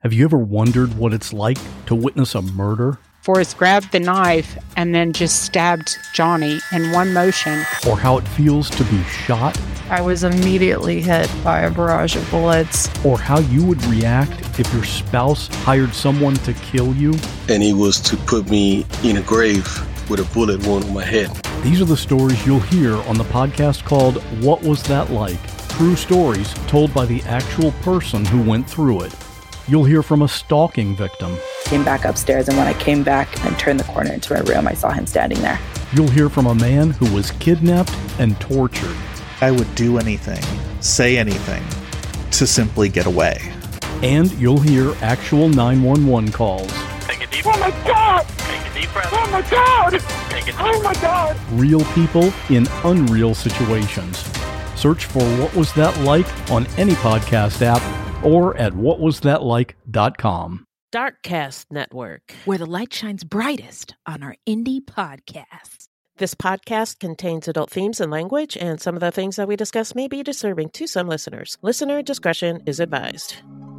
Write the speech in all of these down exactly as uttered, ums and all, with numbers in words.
Have you ever wondered what it's like to witness a murder? Forrest grabbed the knife and then just stabbed Johnny in one motion. Or how it feels to be shot? I was immediately hit by a barrage of bullets. Or how you would react if your spouse hired someone to kill you? And he was to put me in a grave with a bullet wound on my head. These are the stories you'll hear on the podcast called What Was That Like? True stories told by the actual person who went through it. You'll hear from a stalking victim. Came back upstairs, and when I came back and turned the corner into my room, I saw him standing there. You'll hear from a man who was kidnapped and tortured. I would do anything, say anything, to simply get away. And you'll hear actual nine one one calls. Take a deep Oh my God! Take a deep breath. Oh my God! Take a deep Oh my God! Real people in unreal situations. Search for What Was That Like on any podcast app or at what was that like dot com. Darkcast Network, where the light shines brightest on our indie podcasts. This podcast contains adult themes and language, and some of the things that we discuss may be disturbing to some listeners. Listener discretion is advised.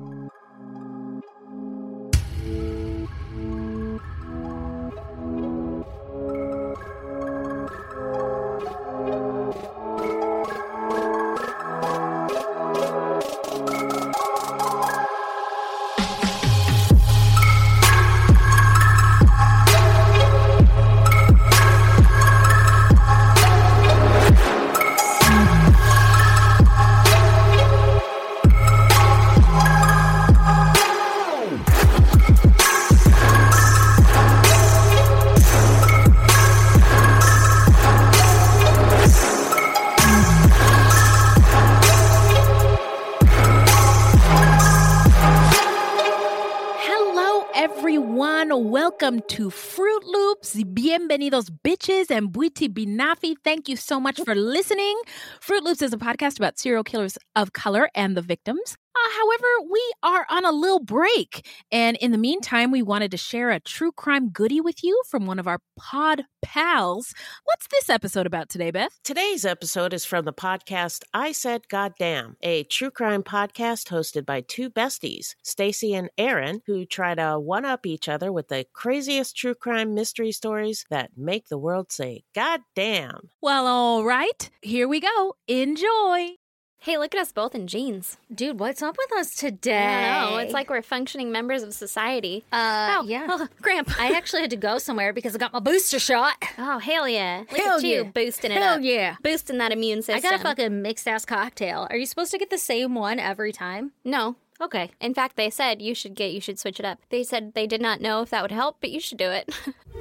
Welcome to Fruit Loops. Bienvenidos, bitches, and Buiti Binafi. Thank you so much for listening. Fruit Loops is a podcast about serial killers of color and the victims. Uh, however, we are on a little break. And in the meantime, we wanted to share a true crime goodie with you from one of our pod pals. What's this episode about today, Beth? Today's episode is from the podcast I Said Goddamn, a true crime podcast hosted by two besties, Stacy and Aaron, who try to one-up each other with the craziest true crime mystery stories that make the world say goddamn. Well, all right. Here we go. Enjoy. Hey, look at us both in jeans. Dude, what's up with us today? I don't know. It's like we're functioning members of society. Uh, oh, yeah. Oh, cramp. I actually had to go somewhere because I got my booster shot. Oh, hell yeah. Look hell at you yeah. boosting it hell up. yeah. Boosting that immune system. I got a fucking mixed-ass cocktail. Are you supposed to get the same one every time? No. Okay. In fact, they said you should get, you should switch it up. They said they did not know if that would help, but you should do it.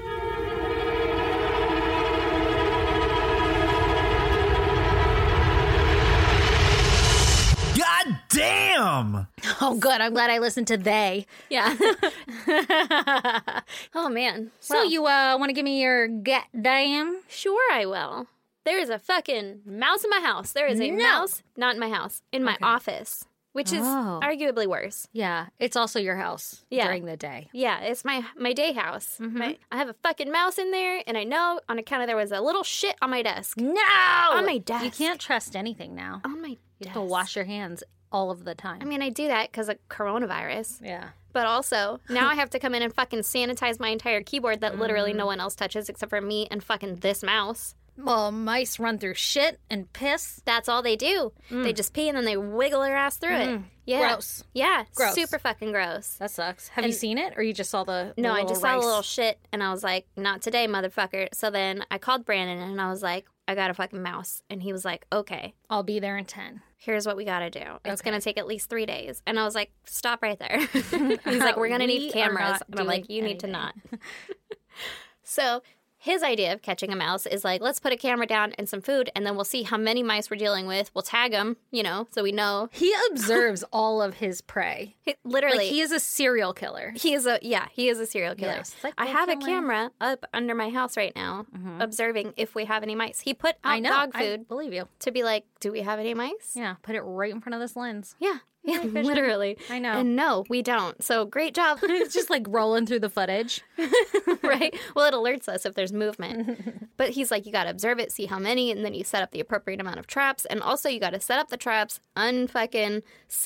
God damn! Oh, good. I'm glad I listened to they. Yeah. Oh, man. So Well, you uh, want to give me your goddamn? Sure I will. There is a fucking mouse in my house. There is a No. mouse, not in my house, in my Okay. office, which is Oh. arguably worse. Yeah, it's also your house Yeah. during the day. Yeah, it's my my day house. Mhm. My, I have a fucking mouse in there, and I know on account of there was a little shit on my desk. No! On my desk. You can't trust anything now. On my You desk. have to wash your hands all of the time. I mean, I do that because of coronavirus. yeah. But also, now I have to come in and fucking sanitize my entire keyboard that literally no one else touches except for me and fucking this mouse. Well, mice run through shit and piss. That's all they do. They just pee and then they wiggle their ass through it. Mm. Yeah. Gross. Yeah. Gross. Super fucking gross. That sucks. Have And- you seen it, or you just saw the, the No, I little just saw rice? a little shit and I was like, not today, motherfucker. So then I called Brandon and I was like, I got a fucking mouse. And he was like, okay, I'll be there in ten. here's what we got to do. It's Okay. going to take at least three days. And I was like, stop right there. He's like, we're going to We need are cameras. not And I'm like, doing you need to anything. not. So his idea of catching a mouse is like, let's put a camera down and some food, and then we'll see how many mice we're dealing with. We'll tag them, you know, so we know. He observes all of his prey. He, literally. Like, he is a serial killer. He is a, yeah, he is a serial killer. Yes, like I we're have a killing- camera up under my house right now, Mhm. observing if we have any mice. He put out I know. dog I food believe you. to be like, do we have any mice? Yeah, put it right in front of this lens. Yeah. Yeah, Right, Fisher? literally. I know. And no, we don't. So great job. It's just like rolling through the footage. Right? Well, it alerts us if there's movement. But he's like, you got to observe it, see how many, and then you set up the appropriate amount of traps. And also, you got to set up the traps, unfucking set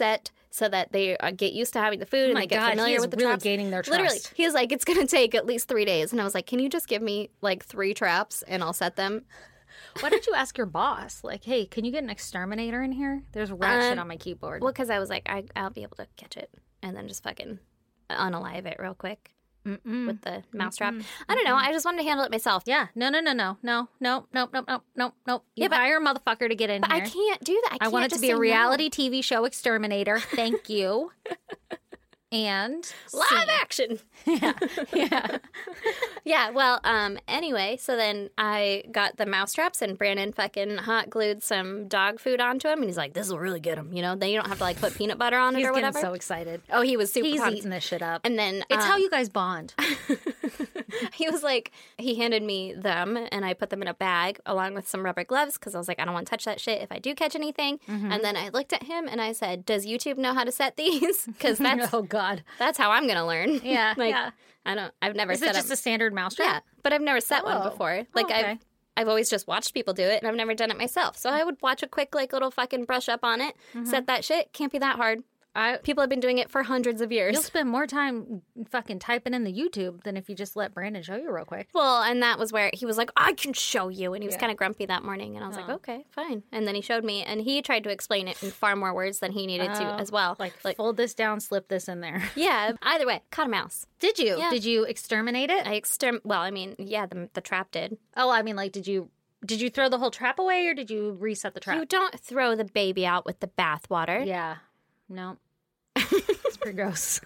so that they uh, get used to having the food Oh and my they get God, familiar he is with the really traps. gaining their Literally, trust. he was like, it's going to take at least three days. And I was like, can you just give me like three traps and I'll set them? Why don't you ask your boss? Like, hey, can you get an exterminator in here? There's rat Um, shit on my keyboard. Well, because I was like, I, I'll be able to catch it and then just fucking unalive it real quick. Mm-mm. With the mousetrap. Mm-mm. I don't know. I just wanted to handle it myself. Yeah. No, no, no, no, no, no, no, no, no, no, no. You Yeah, but- hire a motherfucker to get in But here. I can't do that. I, I can't want it to just be say a no. reality T V show exterminator. Thank you. And Live scene. action. Yeah. Yeah. Yeah, well, um, anyway, so then I got the mouse traps and Brandon fucking hot glued some dog food onto him and he's like, this will really get him, you know? Then you don't have to like put peanut butter on it He's or getting whatever. so excited. Oh, he was super He's pumped. eating this shit up. And then It's um, how you guys bond. he was like, he handed me them and I put them in a bag along with some rubber gloves because I was like, I don't want to touch that shit if I do catch anything. Mm-hmm. And then I looked at him and I said, does YouTube know how to set these? Because that's Oh God. that's how I'm gonna learn. Yeah, like yeah. I don't. I've never Is set it just up. a standard mousetrap? Yeah, but I've never set Oh. one before. Like okay. I've I've always just watched people do it, and I've never done it myself. So I would watch a quick like little fucking brush up on it, set that shit. Can't be that hard. I, People have been doing it for hundreds of years. You'll spend more time fucking typing in the YouTube than if you just let Brandon show you real quick. Well, and that was where he was like, I can show you. And he was Yeah. kind of grumpy that morning. And I was Oh. like, okay, fine. And then he showed me, and he tried to explain it in far more words than he needed to Oh, as well. Like, fold this down, slip this in there. yeah, either way, caught a mouse. Did you? Yeah. Did you exterminate it? I exterm. Well, I mean, yeah, the, the trap did. Oh, I mean, like, did you did you throw the whole trap away or did you reset the trap? You don't throw the baby out with the bathwater. Yeah. No. It's pretty gross.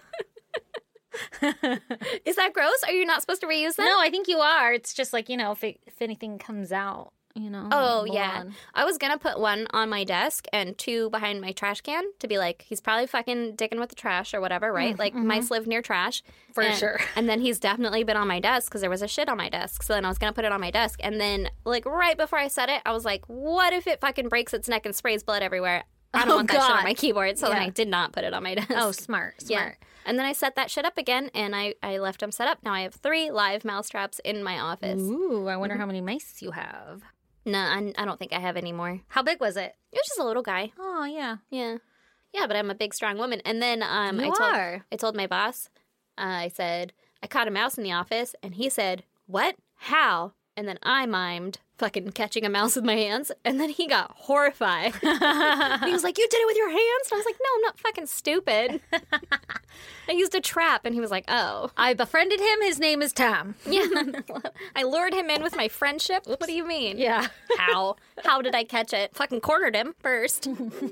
Is that gross? Are you not supposed to reuse them? No, I think you are. It's just like, you know, if it, if anything comes out, you know. Oh, blood. yeah. I was going to put one on my desk and two behind my trash can to be like, he's probably fucking dicking with the trash or whatever, right? Like, mice live near trash. For And- sure. And then he's definitely been on my desk because there was a shit on my desk. So then I was going to put it on my desk. And then, like, right before I said it, I was like, what if it fucking breaks its neck and sprays blood everywhere? I don't Oh, want that shit God. on my keyboard. So then Yeah. I did not put it on my desk. Oh, smart, Yeah. smart. And then I set that shit up again and I, I left them set up. Now I have three live mouse traps in my office. Ooh, I wonder how many mice you have. No, I, I don't think I have any more. How big was it? It was just a little guy. Oh, yeah. Yeah. Yeah, but I'm a big, strong woman. And then um, I You told are. I told my boss, uh, I said, I caught a mouse in the office. And he said, what? How? And then I mimed fucking catching a mouse with my hands. And then he got horrified. He was like, you did it with your hands? And I was like, no, I'm not fucking stupid. I used a trap. And he was like, oh. I befriended him. His name is Tom. Yeah. I lured him in with my friendship. What do you mean? Yeah. How? How did I catch it? Fucking cornered him first.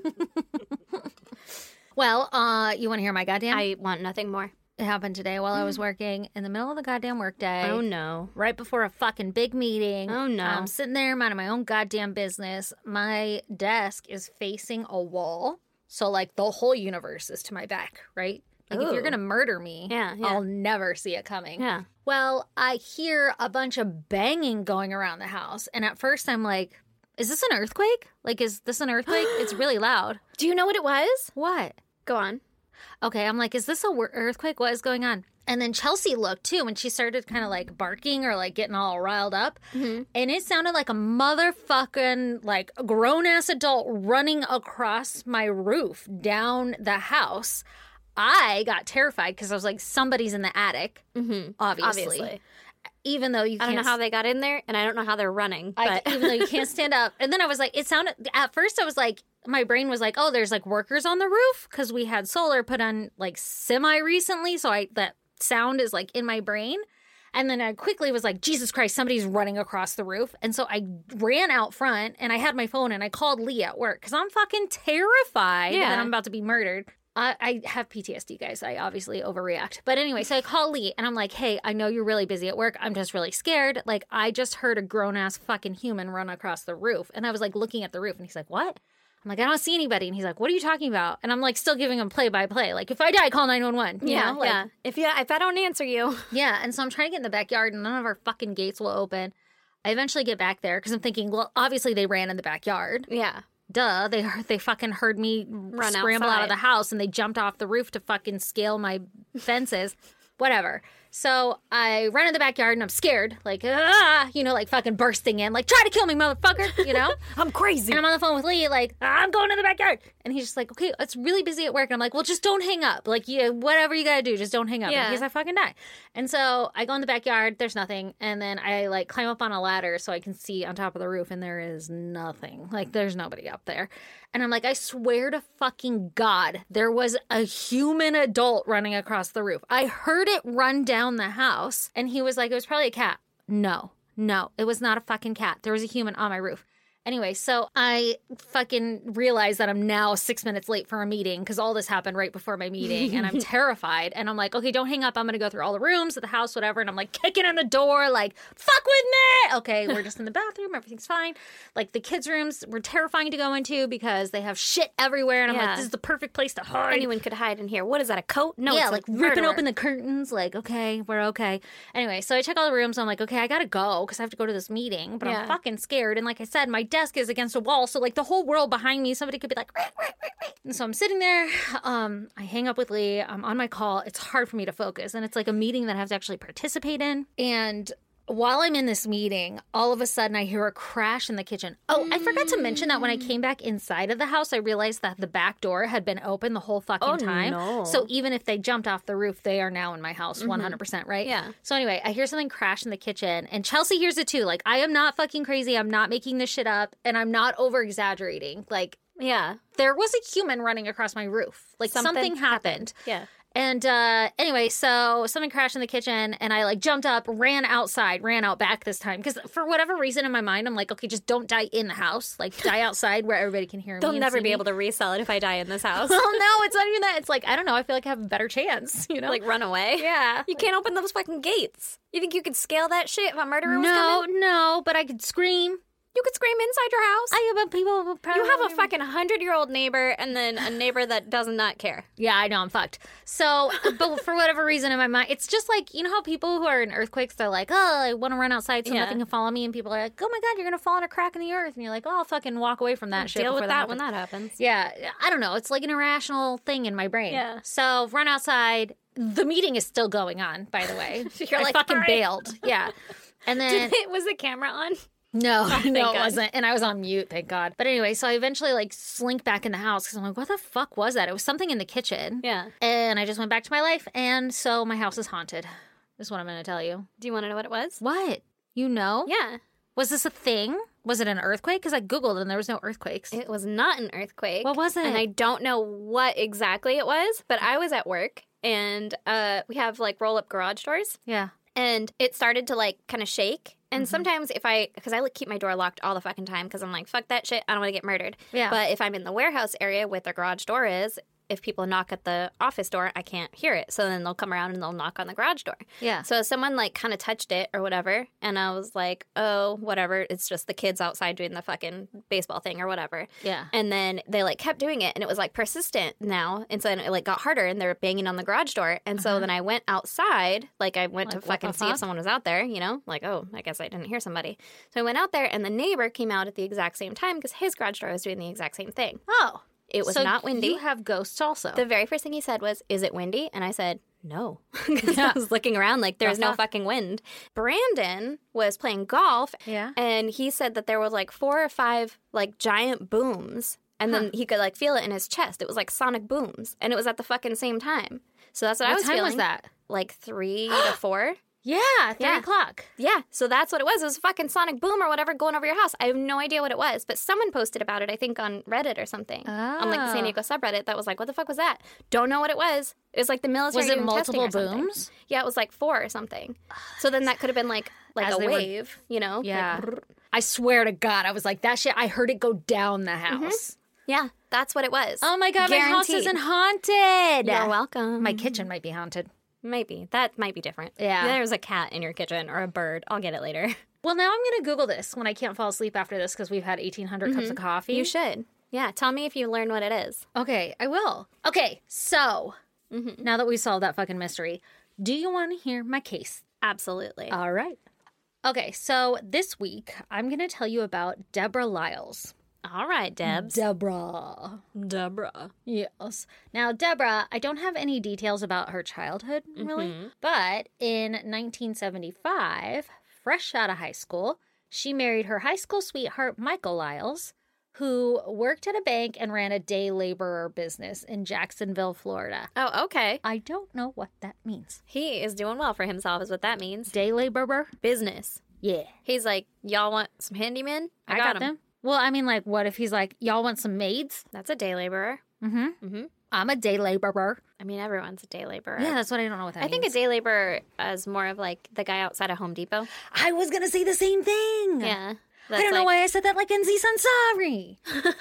Well, uh, you want to hear my goddamn? I want nothing more. It happened today while I was working in the middle of the goddamn workday. Oh, no. Right before a fucking big meeting. Oh, no. I'm sitting there minding my own goddamn business. My desk is facing a wall. So, like, the whole universe is to my back, right? Like, if Ooh. you're going to murder me, Yeah, yeah. I'll never see it coming. Yeah. Well, I hear a bunch of banging going around the house. And at first I'm like, is this an earthquake? Like, is this an earthquake? It's really loud. Do you know what it was? What? Go on. Okay, I'm like, is this a wor- earthquake? What is going on? And then Chelsea looked too, and she started kind of like barking or like getting all riled up. Mm-hmm. And it sounded like a motherfucking like grown ass adult running across my roof down the house. I got terrified because I was like, somebody's in the attic, mm-hmm. obviously. Obviously. Even though you I can't don't know how they got in there, and I don't know how they're running. I, But even though you can't stand up. And then I was like, it sounded, at first I was like, my brain was like, oh, there's like workers on the roof because we had solar put on like semi recently. So I, that sound is like in my brain. And then I quickly was like, Jesus Christ, somebody's running across the roof. And so I ran out front and I had my phone and I called Lee at work because I'm fucking terrified Yeah. that I'm about to be murdered. I, I have P T S D, guys. I obviously overreact. But anyway, so I call Lee and I'm like, hey, I know you're really busy at work. I'm just really scared. Like, I just heard a grown ass fucking human run across the roof. And I was like looking at the roof and he's like, what? I'm like, I don't see anybody. And he's like, what are you talking about? And I'm like still giving him play by play. Like, if I die, call nine one one. You yeah, know? Like, yeah. If you, if I don't answer you, yeah. And so I'm trying to get in the backyard and none of our fucking gates will open. I eventually get back there because I'm thinking, well, obviously they ran in the backyard. yeah. Duh, they they fucking heard me scramble out outside. of the house and they jumped off the roof to fucking scale my fences. Whatever. So I run in the backyard and I'm scared, like, ah, you know, like fucking bursting in, like, try to kill me, motherfucker, you know? I'm crazy. And I'm on the phone with Lee, like, I'm going to the backyard. And he's just like, okay, it's really busy at work. And I'm like, well, just don't hang up. Like, yeah, whatever you got to do, just don't hang up Yeah. in case I fucking die. And so I go in the backyard, there's nothing. And then I, like, climb up on a ladder so I can see on top of the roof, and there is nothing. Like, there's nobody up there. And I'm like, I swear to fucking God, there was a human adult running across the roof. I heard it run down the house. And he was like, it was probably a cat. No, no, it was not a fucking cat. There was a human on my roof. Anyway, so I fucking realize that I'm now six minutes late for a meeting because all this happened right before my meeting, and I'm terrified. And I'm like, okay, don't hang up. I'm going to go through all the rooms of the house, whatever. And I'm like kicking in the door, like, fuck with me. Okay, we're just in the bathroom. Everything's fine. Like, the kids' rooms were terrifying to go into because they have shit everywhere. And I'm Yeah. like, this is the perfect place to hide. Anyone could hide in here. What is that, a coat? No, yeah, it's like a ripping murderer. open the curtains. Like, okay, we're okay. Anyway, so I check all the rooms. I'm like, okay, I gotta go because I have to go to this meeting. But Yeah. I'm fucking scared. And like I said, my desk is against a wall, so like the whole world behind me, somebody could be like, "Rick, Rick, Rick, Rick." And so I'm sitting there. Um, I hang up with Lee. I'm on my call. It's hard for me to focus, and it's like a meeting that I have to actually participate in. And while I'm in this meeting, all of a sudden I hear a crash in the kitchen. Oh, I forgot to mention that when I came back inside of the house, I realized that the back door had been open the whole fucking Oh, time. no. So even if they jumped off the roof, they are now in my house, one hundred percent, right? Yeah. So anyway, I hear something crash in the kitchen, and Chelsea hears it too. Like, I am not fucking crazy. I'm not making this shit up, and I'm not over-exaggerating. Like, Yeah. there was a human running across my roof. Like, something, Something happened. Yeah. And uh, anyway, so something crashed in the kitchen, and I like jumped up, ran outside, ran out back this time. Because for whatever reason in my mind, I'm like, okay, just don't die in the house. Like, die outside where everybody can hear me. They'll and never see be me. able to resell it if I die in this house. Well, no, it's not even that. It's like, I don't know. I feel like I have a better chance, you know? Like, run away? yeah. You can't open those fucking gates. You think you could scale that shit if a murderer was No, coming? no, but I could scream. You could scream inside your house. I but people will probably You have a fucking hundred-year-old neighbor and then a neighbor that does not care. Yeah, I know, I'm fucked. So, but for whatever reason in my mind, it's just like, you know how people who are in earthquakes, they're like, oh, I want to run outside so Yeah. nothing can follow me. And people are like, oh my God, you're going to fall in a crack in the earth. And you're like, oh, I'll fucking walk away from that shit. Deal before with that when happens. that happens. Yeah, I don't know. It's like an irrational thing in my brain. Yeah. So, run outside. The meeting is still going on, by the way. You're I like, fucking "All right." bailed. Yeah. And then... Did it, was the camera on? No, thank no, it God. wasn't. And I was on mute, thank God. But anyway, so I eventually like slink back in the house because I'm like, what the fuck was that? It was something in the kitchen. Yeah. And I just went back to my life. And so my house is haunted, is what I'm going to tell you. Do you want to know what it was? What? You know? Yeah. Was this a thing? Was it an earthquake? Because I Googled and there was no earthquakes. It was not an earthquake. What was it? And I don't know what exactly it was, but I was at work and uh, we have like roll up garage doors. Yeah. And it started to like kind of shake. And Mm-hmm. sometimes if I, because I like keep my door locked all the fucking time because I'm like, fuck that shit. I don't want to get murdered. Yeah. But if I'm in the warehouse area where the garage door is, if people knock at the office door, I can't hear it. So then they'll come around and they'll knock on the garage door. Yeah. So someone like kind of touched it or whatever. And I was like, oh, whatever. It's just the kids outside doing the fucking baseball thing or whatever. Yeah. And then they like kept doing it and it was like persistent now. And so then it like got harder and they were banging on the garage door. And so then I went outside, like I went Like, to what the fucking see if fuck? someone was out there, you know, like, oh, I guess I didn't hear somebody. So I went out there and the neighbor came out at the exact same time because his garage door was doing the exact same thing. Oh. It was So not windy. You have ghosts also. The very first thing he said was, is it windy? And I said, no. Because I was looking around like there's The no fuck? fucking wind. Brandon was playing golf. Yeah. And he said that there was like four or five like giant booms. And then he could like feel it in his chest. It was like sonic booms. And it was at the fucking same time. So that's what, I What was time feeling. was that? Like three to four. Yeah, three Yeah. o'clock. Yeah, so that's what it was. It was a fucking sonic boom or whatever going over your house. I have no idea what it was, but someone posted about it, I think, on Reddit or something. On like the San Oh. Diego subreddit that was like, what the fuck was that? Don't know what it was. It was like the military Was it doing testing multiple or something. booms? Yeah, it was like four or something. So then that could have been like like As a they were- wave, you know? Like, Yeah. brrr. I swear to God, I was like, that shit, I heard it go down the house. yeah, that's what it was. Oh my God, my house Guaranteed. isn't haunted. You're welcome. My kitchen might be haunted. Maybe. That might be different. Yeah. There's a cat in your kitchen or a bird. I'll get it later. Well, now I'm going to Google this when I can't fall asleep after this because we've had eighteen hundred cups of coffee. You should. Yeah, tell me if you learn what it is. Okay, I will. Okay, so now that we solved that fucking mystery, do you want to hear my case? Absolutely. All right. Okay, so this week I'm going to tell you about Deborah Lyles. All right, Debs. Deborah. Deborah. Yes. Now, Deborah, I don't have any details about her childhood, really. Mm-hmm. But in nineteen seventy-five, fresh out of high school, she married her high school sweetheart, Michael Lyles, who worked at a bank and ran a day laborer business in Jacksonville, Florida. Oh, okay. I don't know what that means. He is doing well for himself is what that means. Day laborer? Business. Yeah. He's like, y'all want some handymen? I, I got, got 'em. them. Well, I mean, like, what if he's like, y'all want some maids? That's a day laborer. Mm-hmm. Mm-hmm. I'm a day laborer. I mean, everyone's a day laborer. Yeah, that's what I don't know what that I means. think a day laborer is more of like the guy outside of Home Depot. I was going to say the same thing. Yeah. I don't know like, why I said that like N Z Sansari.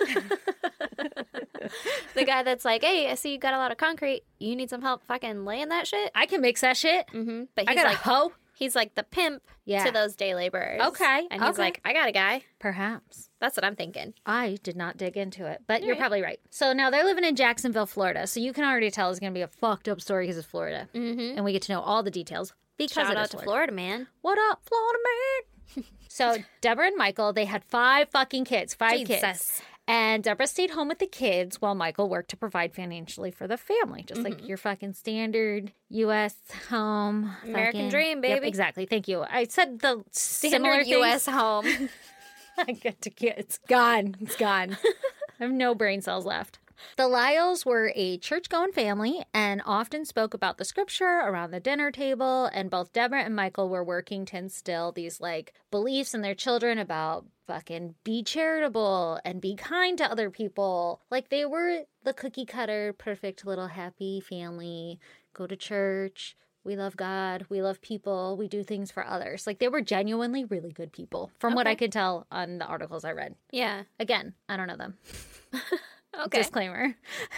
the guy that's like, hey, I see you got a lot of concrete. You need some help fucking laying that shit? I can mix that shit. Mm-hmm. But I he's got like, a hoe. He's like the pimp Yeah. to those day laborers. Okay, And he's okay. like, I got a guy. Perhaps. That's what I'm thinking. I did not dig into it, but All you're right. probably right. So now they're living in Jacksonville, Florida. So you can already tell it's going to be a fucked up story because it's Florida. Mm-hmm. And we get to know all the details because Shout it out is to Florida. Florida, man. What up, Florida man? So Deborah and Michael, they had five fucking kids, five kids. Jesus. And Deborah stayed home with the kids while Michael worked to provide financially for the family, just like your fucking standard U S home. American fucking- dream, Yep, baby. exactly. Thank you. I said the similar Standard U S things. home. I get to get it's gone. It's gone. I have no brain cells left. The Lyles were a church-going family and often spoke about the scripture around the dinner table, and both Deborah and Michael were working to instill these, like, beliefs in their children about fucking be charitable and be kind to other people. Like, they were the cookie-cutter, perfect little happy family, go to church, we love God, we love people, we do things for others. Like, they were genuinely really good people, from what Okay. I could tell on the articles I read. Yeah. Again, I don't know them. Okay. Disclaimer.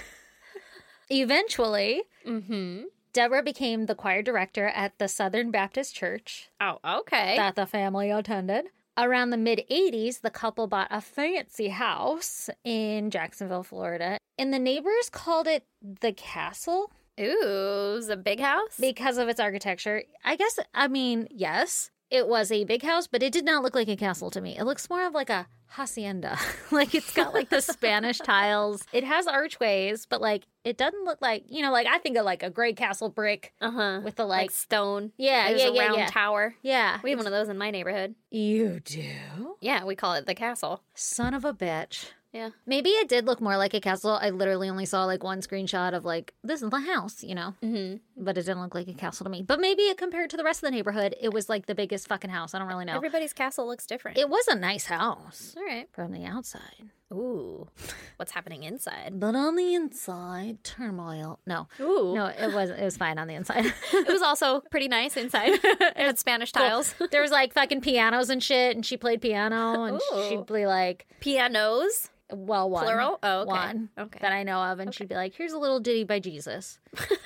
Eventually, Mm-hmm. Deborah became the choir director at the Southern Baptist Church Oh, okay. that the family attended. Around the mid-eighties, the couple bought a fancy house in Jacksonville, Florida, and the neighbors called it the Castle Ooh, it's a big house? because of its architecture. I guess, I mean, yes, it was a big house, but it did not look like a castle to me. It looks more of like a hacienda. Like, it's got like the Spanish tiles. It has archways, but like, it doesn't look like, you know, like I think of like a gray castle brick Uh-huh. with the Like like, stone. Yeah, There's yeah, a yeah, round yeah. tower. yeah. We have one of those in my neighborhood. You do? Yeah, we call it the castle. Son of a bitch. Yeah. Maybe it did look more like a castle. I literally only saw like one screenshot of like, this is the house, you know? Mm-hmm. But it didn't look like a castle to me. But maybe it compared to the rest of the neighborhood, it was like the biggest fucking house. I don't really know. Everybody's castle looks different. It was a nice house All right. from the outside. Ooh. What's happening inside? But on the inside, turmoil. No. Ooh. No, it was it was fine on the inside. It was also pretty nice inside. It had Spanish tiles. There was like fucking pianos and shit, and she played piano, and Ooh. she'd be like, Pianos. well, one. Plural? Oh, okay. One Okay. that I know of, and she'd be like, here's a little ditty by Jesus.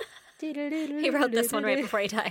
He wrote this one right before he died.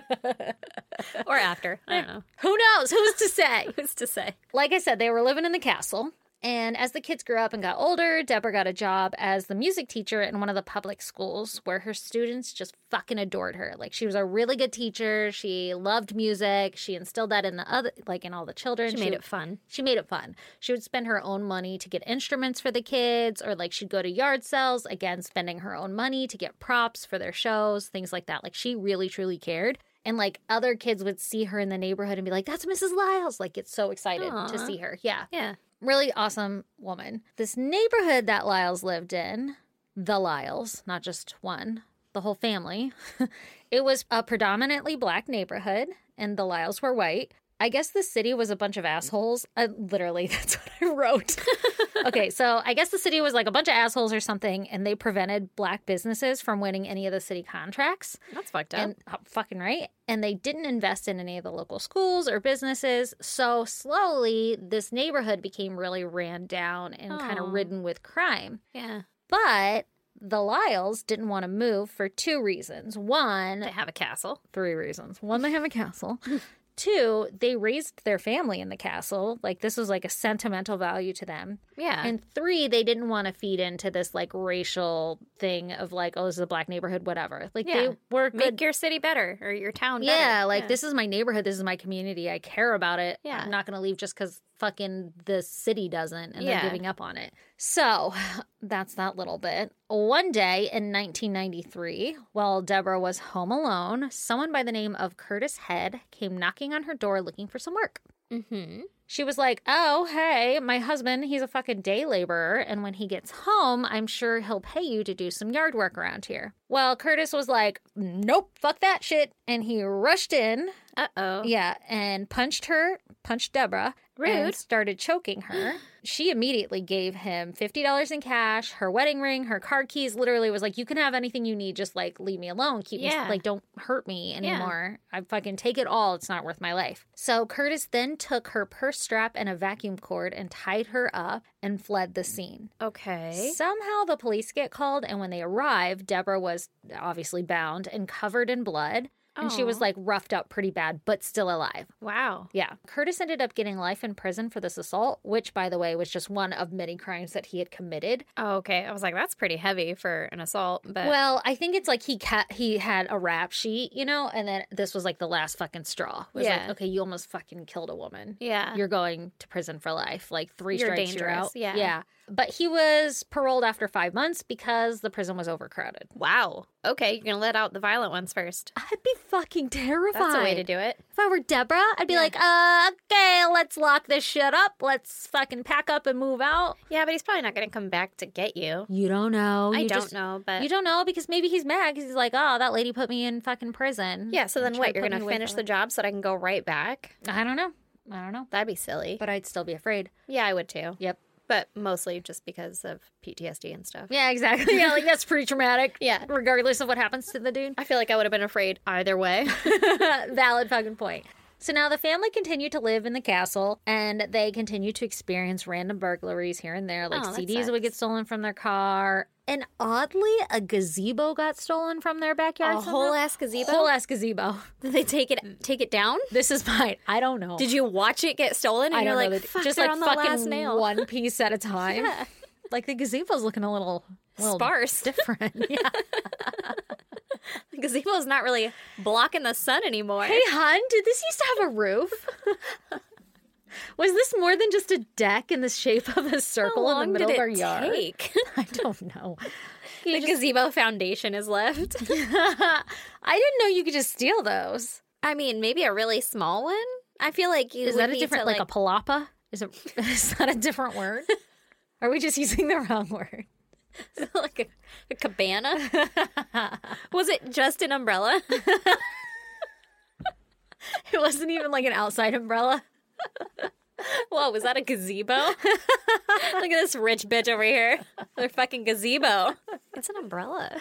Or after. I don't know. Who knows? Who's to say? Who's to say? Like I said, they were living in the castle. And as the kids grew up and got older, Deborah got a job as the music teacher in one of the public schools where her students just fucking adored her. Like, she was a really good teacher. She loved music. She instilled that in the other, like in all the children. She made it fun. She made it fun. She would spend her own money to get instruments for the kids, or like she'd go to yard sales, again, spending her own money to get props for their shows, things like that. Like, she really, truly cared. And like other kids would see her in the neighborhood and be like, that's Missus Lyles. Like, get so excited Aw. to see her. Yeah. Yeah. Really awesome woman. This neighborhood that Lyles lived in, the Lyles, not just one, the whole family, it was a predominantly black neighborhood, and the Lyles were white. I guess the city was a bunch of assholes. Uh, literally, that's what I wrote. Okay, so I guess the city was like a bunch of assholes or something, and they prevented black businesses from winning any of the city contracts. That's fucked up. And uh, fucking right. And they didn't invest in any of the local schools or businesses. So slowly, this neighborhood became really ran down and kind Aw. of ridden with crime. yeah. But the Lyles didn't want to move for two reasons. One, They have a castle. three reasons. One, they have a castle. Two, they raised their family in the castle. Like, this was like a sentimental value to them. Yeah. And three, they didn't want to feed into this like racial thing of like, oh, this is a black neighborhood, whatever. Like, yeah. they were good. Make your city better or your town better. Yeah, like this is my neighborhood. This is my community. I care about it. Yeah. I'm not going to leave just because fucking the city doesn't, and Yeah. they're giving up on it. So that's that little bit. One day in nineteen ninety-three, while Deborah was home alone, someone by the name of Curtis Head came knocking on her door looking for some work. Mm-hmm. She was like, oh, hey, my husband, he's a fucking day laborer, and when he gets home, I'm sure he'll pay you to do some yard work around here. Well, Curtis was like, nope, fuck that shit, and he rushed in. Uh-oh. Yeah, and punched her, punched Deborah, Rude. and started choking her. She immediately gave him fifty dollars in cash, her wedding ring, her car keys, literally was like, you can have anything you need, just like leave me alone, keep Yeah. me, like don't hurt me anymore. I fucking take it all, it's not worth my life. So Curtis then took her purse strap and a vacuum cord and tied her up and fled the scene. Okay. Somehow the police get called, and when they arrive, Deborah was obviously bound and covered in blood. And she was Aw. like roughed up pretty bad, but still alive. Wow. Yeah. Curtis ended up getting life in prison for this assault, which, by the way, was just one of many crimes that he had committed. Oh, okay. I was like, that's pretty heavy for an assault. But Well, I think it's like he ca- he had a rap sheet, you know, and then this was like the last fucking straw. It was Yeah. like, okay, you almost fucking killed a woman. yeah. You're going to prison for life. Like three You're strikes, you're dangerous, out. yeah. Yeah. But he was paroled after five months because the prison was overcrowded. Wow. Okay, you're going to let out the violent ones first. I'd be fucking terrified. That's a way to do it. If I were Deborah, I'd be like, uh, okay, let's lock this shit up. Let's fucking pack up and move out. Yeah, but he's probably not going to come back to get you. You don't know. I You don't just- know, but You don't know because maybe he's mad because he's like, oh, that lady put me in fucking prison. yeah. So then And what? tried You're put going me to away finish from the it. job so that I can go right back? I don't know. I don't know. That'd be silly. But I'd still be afraid. Yeah, I would too. Yep. But mostly just because of P T S D and stuff. Yeah, exactly. Yeah, like that's pretty traumatic. Yeah. Regardless of what happens to the dude. I feel like I would have been afraid either way. Valid fucking point. So now the family continued to live in the castle, and they continued to experience random burglaries here and there. Like Oh, that C Ds would sucks. get stolen from their car. And oddly, a gazebo got stolen from their backyard. A somehow. whole ass gazebo? Whole ass gazebo. Did they take it take it down? This is fine. I don't know. Did you watch it get stolen? And I you're don't like, know. that- fuck, just they're like on the last fucking nail. one piece at a time. Yeah. Like the gazebo's looking a little, little Sparse. different. Yeah. The gazebo's not really blocking the sun anymore. Hey, hon, did this used to have a roof? Was this more than just a deck in the shape of a circle How long in the middle did of our it yard? take? I don't know. The gazebo foundation is left. I didn't know you could just steal those. I mean, maybe a really small one. I feel like you Is would that a need different, to, like, like a palapa? Is it? Is that a different word? Are we just using the wrong word? like a, a cabana? Was it just an umbrella? It wasn't even like an outside umbrella. Whoa, was that a gazebo? Look at this rich bitch over here. Their fucking gazebo. It's an umbrella.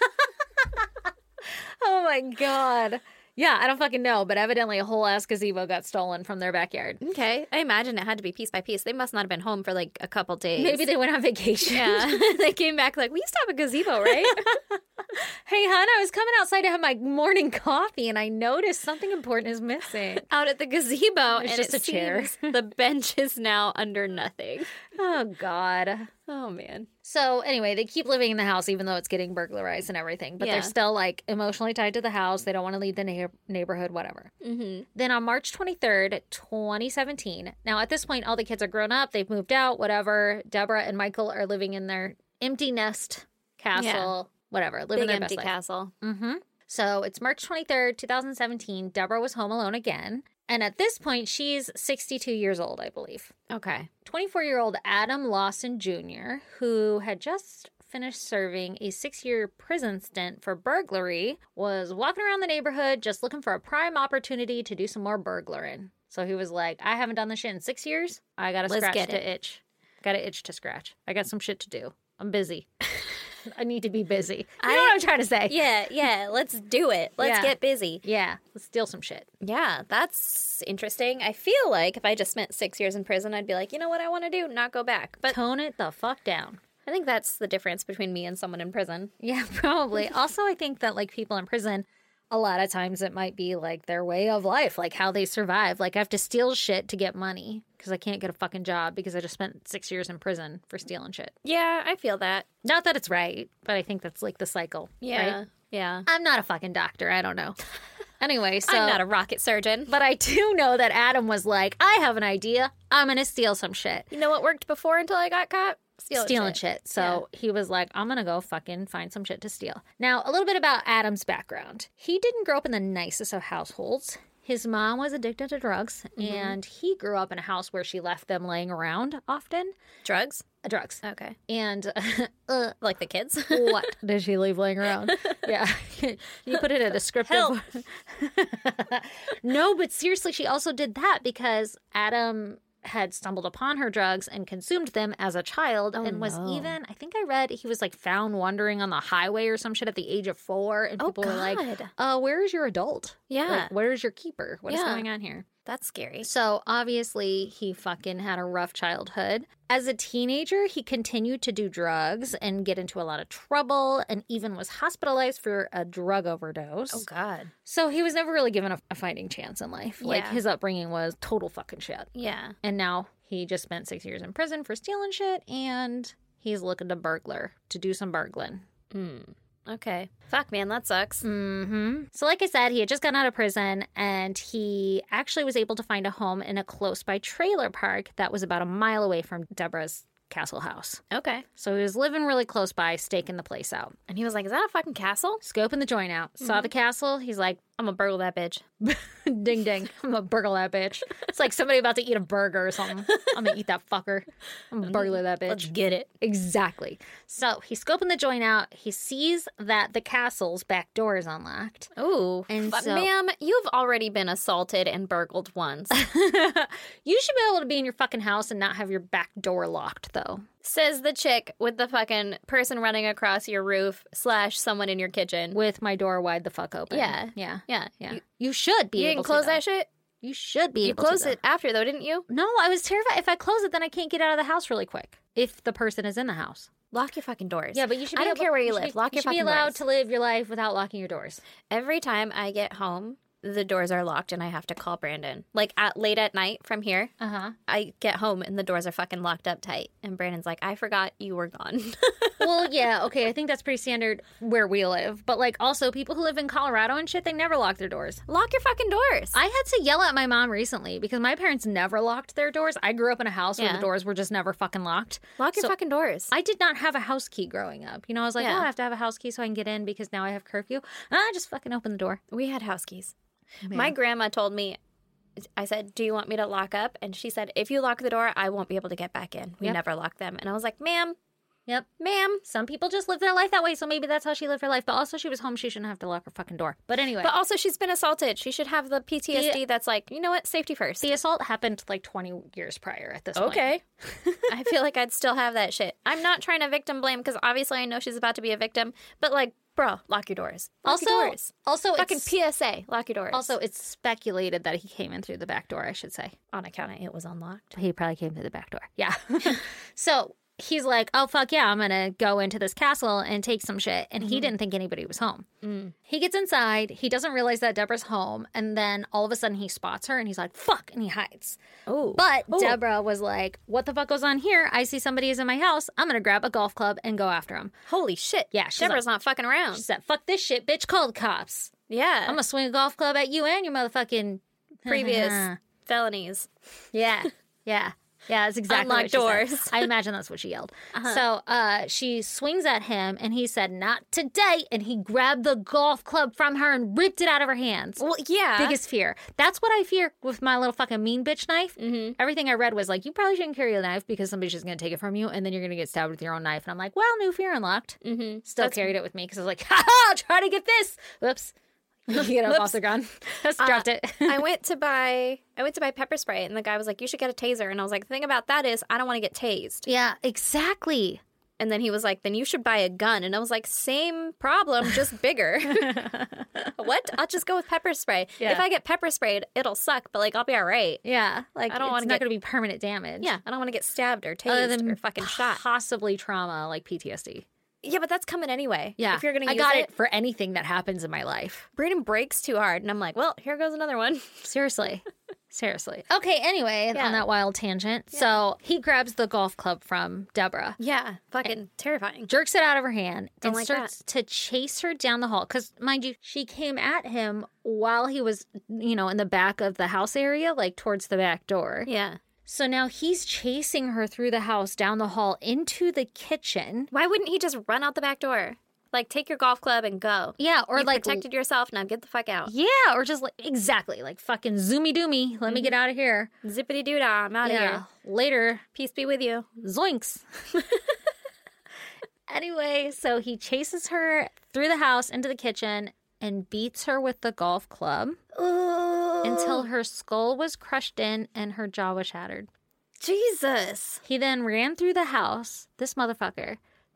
Oh my god. Yeah, I don't fucking know, but evidently a whole ass gazebo got stolen from their backyard. Okay. I imagine it had to be piece by piece. They must not have been home for like a couple days. Maybe they went on vacation. Yeah. They came back like, we used to have a gazebo, right? Hey, hon, I was coming outside to have my morning coffee and I noticed something important is missing. Out at the gazebo. It's and just it a chair. seems the bench is now under nothing. Oh, God. Oh, man. So, anyway, they keep living in the house even though it's getting burglarized and everything, but Yeah. they're still like emotionally tied to the house. They don't want to leave the neigh- neighborhood, whatever. Mm-hmm. Then on March twenty-third, twenty seventeen, now at this point, all the kids are grown up, they've moved out, whatever. Deborah and Michael are living in their empty nest castle, whatever, living Big their empty best life. castle. Mm-hmm. So it's March twenty-third, twenty seventeen. Deborah was home alone again. And at this point, she's sixty-two years old, I believe. Okay. twenty-four-year-old Adam Lawson Junior, who had just finished serving a six-year prison stint for burglary, was walking around the neighborhood just looking for a prime opportunity to do some more burglaring. So he was like, I haven't done this shit in six years. I got a Let's scratch get to it." itch. Got to itch to scratch. I got some shit to do. I'm busy. I need to be busy. You know I- what I'm trying to say? Yeah, yeah. Let's do it. Let's Yeah. get busy. Yeah. Let's steal some shit. Yeah, that's interesting. I feel like if I just spent six years in prison, I'd be like, you know what I want to do? Not go back. But Tone it the fuck down. I think that's the difference between me and someone in prison. Yeah, probably. Also, I think that like people in prison, a lot of times it might be like their way of life, like how they survive. Like I have to steal shit to get money because I can't get a fucking job because I just spent six years in prison for stealing shit. Yeah, I feel that. Not that it's right, but I think that's like the cycle. Yeah, right? yeah. I'm not a fucking doctor. I don't know. Anyway, so I'm not a rocket surgeon. But I do know that Adam was like, I have an idea. I'm going to steal some shit. You know what worked before until I got caught? Stealing, Stealing shit. shit. So yeah. he was like, I'm going to go fucking find some shit to steal. Now, a little bit about Adam's background. He didn't grow up in the nicest of households. His mom was addicted to drugs, mm-hmm. and he grew up in a house where she left them laying around often. Drugs? Uh, drugs. Okay. And, uh, like the kids? What did she leave laying around? Yeah. You put it in a descriptive. No, but seriously, she also did that because Adam had stumbled upon her drugs and consumed them as a child oh, and was no. even, I think I read he was like found wandering on the highway or some shit at the age of four. And people oh, were like, uh, where is your adult? Yeah. Like, where is your keeper? What yeah. is going on here? That's scary. So obviously he fucking had a rough childhood. As a teenager, he continued to do drugs and get into a lot of trouble and even was hospitalized for a drug overdose. Oh, God. So he was never really given a, a fighting chance in life. Yeah. Like his upbringing was total fucking shit. Yeah. And now he just spent six years in prison for stealing shit and he's looking to burglar, to do some burgling. Hmm. Okay. Fuck, man, that sucks. Mm-hmm. So like I said, he had just gotten out of prison and he actually was able to find a home in a close-by trailer park that was about a mile away from Deborah's castle house. Okay. So he was living really close by, staking the place out. And he was like, is that a fucking castle? Scoping the joint out. Mm-hmm. Saw the castle. He's like, I'm gonna burgle that bitch. Ding, ding. I'm gonna burgle that bitch. It's like somebody about to eat a burger or something. I'm gonna eat that fucker. I'm gonna burgle that bitch. Let's get it. Exactly. So he's scoping the joint out. He sees that the castle's back door is unlocked. Ooh. And but so, ma'am, you've already been assaulted and burgled once. You should be able to be in your fucking house and not have your back door locked, though. Says the chick with the fucking person running across your roof slash someone in your kitchen. With my door wide the fuck open. Yeah. Yeah. Yeah. Yeah. You, you should be you able didn't close to, that shit? You should be you able to. You closed it after, though, didn't you? No, I was terrified. If I close it, then I can't get out of the house really quick. If the person is in the house. Lock your fucking doors. Yeah, but you should be I don't able, care where you, you live. Be, Lock you your fucking doors. You should be allowed to live your life without locking your doors. Every time I get home, the doors are locked and I have to call Brandon. Like, at late at night from here, uh-huh. I get home and the doors are fucking locked up tight. And Brandon's like, I forgot you were gone. Well, yeah, okay, I think that's pretty standard where we live. But, like, also, people who live in Colorado and shit, they never lock their doors. Lock your fucking doors. I had to yell at my mom recently because my parents never locked their doors. I grew up in a house where yeah. the doors were just never fucking locked. Lock your so fucking doors. I did not have a house key growing up. You know, I was like, yeah. oh, I have to have a house key so I can get in because now I have curfew. And I just fucking opened the door. We had house keys. Man. My grandma told me, I said, do you want me to lock up? And she said, if you lock the door, I won't be able to get back in. We yep. never lock them. And I was like, ma'am. Yep. Ma'am. Some people just live their life that way, so maybe that's how she lived her life. But also, she was home. She shouldn't have to lock her fucking door. But anyway. But also, she's been assaulted. She should have the P T S D the, that's like, you know what? Safety first. The assault happened like twenty years prior at this point. Okay. I feel like I'd still have that shit. I'm not trying to victim blame because obviously I know she's about to be a victim. But like, bro, lock your doors. Lock also, your doors. Also, fucking P S A. Lock your doors. Also, it's speculated that he came in through the back door, I should say. On account of it was unlocked. He probably came through the back door. Yeah. So he's like, oh, fuck yeah, I'm going to go into this castle and take some shit. And mm-hmm. he didn't think anybody was home. Mm. He gets inside. He doesn't realize that Deborah's home. And then all of a sudden he spots her and he's like, fuck. And he hides. Oh. But Ooh. Deborah was like, what the fuck goes on here? I see somebody is in my house. I'm going to grab a golf club and go after him. Holy shit. Yeah. Deborah's like, not fucking around. She said, fuck this shit, bitch. Call the cops. Yeah. I'm going to swing a golf club at you and your motherfucking previous felonies. Yeah. Yeah. Yeah, that's exactly Unlocked what she doors. said. I imagine that's what she yelled. Uh-huh. So uh, she swings at him, and he said, not today. And he grabbed the golf club from her and ripped it out of her hands. Well, yeah. Biggest fear. That's what I fear with my little fucking mean bitch knife. Mm-hmm. Everything I read was like, you probably shouldn't carry a knife because somebody's just going to take it from you, and then you're going to get stabbed with your own knife. And I'm like, well, new fear unlocked. Mm-hmm. Still That's... carried it with me because I was like, ha ha, try to get this. Whoops. You get up off the gun. Just dropped uh, it. I went to buy I went to buy pepper spray and the guy was like, you should get a taser. And I was like, the thing about that is I don't want to get tased. Yeah, exactly. And then he was like, then you should buy a gun. And I was like, same problem, just bigger. What? I'll just go with pepper spray. Yeah. If I get pepper sprayed, it'll suck, but like I'll be all right. Yeah. Like I don't it's want to not get going to be permanent damage. Yeah, I don't want to get stabbed or tased Other than or fucking shot. Possibly trauma like P T S D. Yeah, but that's coming anyway. Yeah. If you're going to I use got it. it for anything that happens in my life. Braden breaks too hard. And I'm like, well, here goes another one. Seriously. Seriously. Okay, anyway, Yeah. on that wild tangent. Yeah. So he grabs the golf club from Deborah. Yeah, fucking terrifying. Jerks it out of her hand Don't and like starts to chase her down the hall. Because, mind you, she came at him while he was, you know, in the back of the house area, like towards the back door. Yeah. So now he's chasing her through the house, down the hall, into the kitchen. Why wouldn't he just run out the back door? Like, take your golf club and go. Yeah, or you like... protected yourself, now get the fuck out. Yeah, or just like, exactly, like fucking zoomy doomy. Let mm-hmm. me get out of here. Zippity doo dah, I'm out of yeah. here. Later. Peace be with you. Zoinks. Anyway, so he chases her through the house into the kitchen and beats her with the golf club Ooh. until her skull was crushed in and her jaw was shattered. Jesus. He then ran through the house, this motherfucker,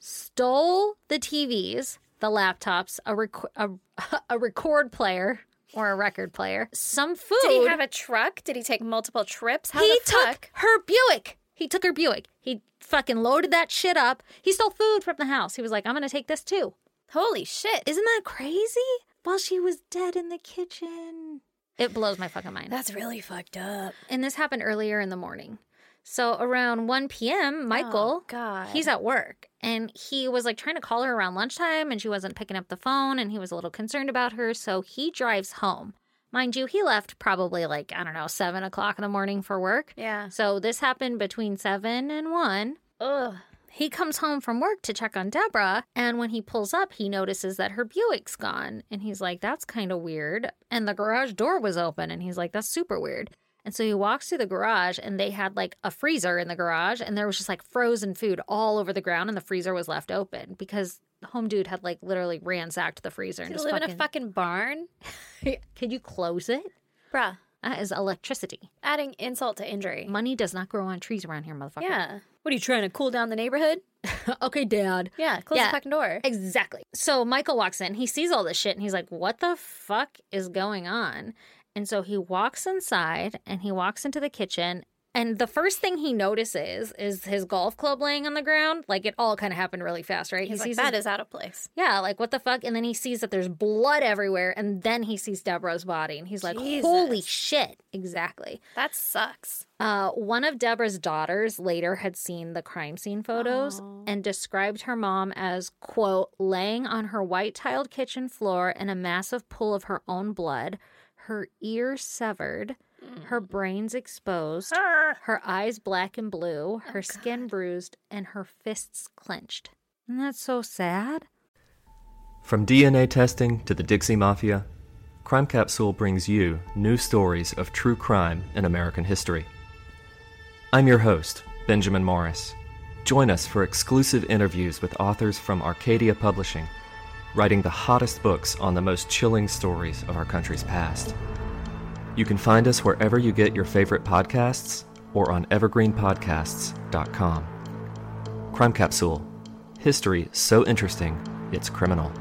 stole the T Vs, the laptops, a, rec- a, a record player or a record player, some food. Did he have a truck? Did he take multiple trips? How he the fuck? took her Buick. He took her Buick. He fucking loaded that shit up. He stole food from the house. He was like, I'm going to take this too. Holy shit. Isn't that crazy? While she was dead in the kitchen. It blows my fucking mind. That's really fucked up. And this happened earlier in the morning. So around one p.m., Michael, oh, God. he's at work. And he was like trying to call her around lunchtime and she wasn't picking up the phone and he was a little concerned about her. So he drives home. Mind you, he left probably like, I don't know, seven o'clock in the morning for work. Yeah. So this happened between seven and one. Ugh. He comes home from work to check on Deborah, and when he pulls up, he notices that her Buick's gone. And he's like, that's kind of weird. And the garage door was open, and he's like, that's super weird. And so he walks through the garage, and they had like a freezer in the garage, and there was just like frozen food all over the ground, and the freezer was left open because the home dude had like literally ransacked the freezer. Did and you just live fucking... in a fucking barn? Could you close it? Bruh. That is electricity. Adding insult to injury. Money does not grow on trees around here, motherfucker. Yeah. What are you trying to cool down the neighborhood? Okay, Dad. Yeah, close yeah, the fucking door. Exactly. So Michael walks in. He sees all this shit, and he's like, what the fuck is going on? And so he walks inside, and he walks into the kitchen, and the first thing he notices is his golf club laying on the ground. Like, it all kind of happened really fast, right? He's he like, sees that his... is out of place. Yeah, like, what the fuck? And then he sees that there's blood everywhere, and then he sees Deborah's body, and he's like, Jesus. holy shit. Exactly. That sucks. Uh, one of Deborah's daughters later had seen the crime scene photos oh. and described her mom as, quote, laying on her white-tiled kitchen floor in a massive pool of her own blood, her ear severed, mm. her brains exposed, ah. her eyes black and blue, her oh, skin God. bruised, and her fists clenched. Isn't that so sad? From D N A testing to the Dixie Mafia, Crime Capsule brings you new stories of true crime in American history. I'm your host, Benjamin Morris. Join us for exclusive interviews with authors from Arcadia Publishing, writing the hottest books on the most chilling stories of our country's past. You can find us wherever you get your favorite podcasts or on evergreen podcasts dot com. Crime Capsule. History so interesting, it's criminal.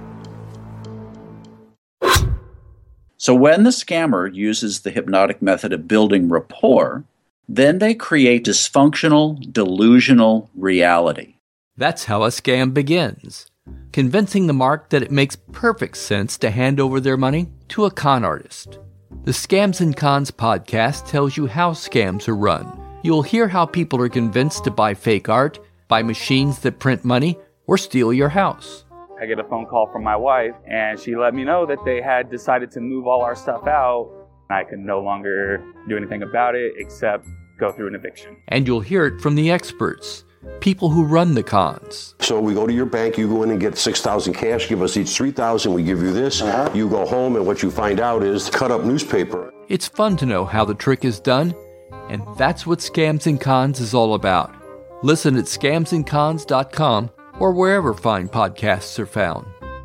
So when the scammer uses the hypnotic method of building rapport, then they create dysfunctional, delusional reality. That's how a scam begins. Convincing the mark that it makes perfect sense to hand over their money to a con artist. The Scams and Cons podcast tells you how scams are run. You'll hear how people are convinced to buy fake art, buy machines that print money, or steal your house. I get a phone call from my wife, and she let me know that they had decided to move all our stuff out. I could no longer do anything about it except go through an eviction. And you'll hear it from the experts. People who run the cons. So we go to your bank, you go in and get six thousand cash, give us each three thousand, we give you this. Uh-huh. You go home and what you find out is cut up newspaper. It's fun to know how the trick is done, and that's what Scams and Cons is all about. Listen at scams and cons dot com or wherever fine podcasts are found.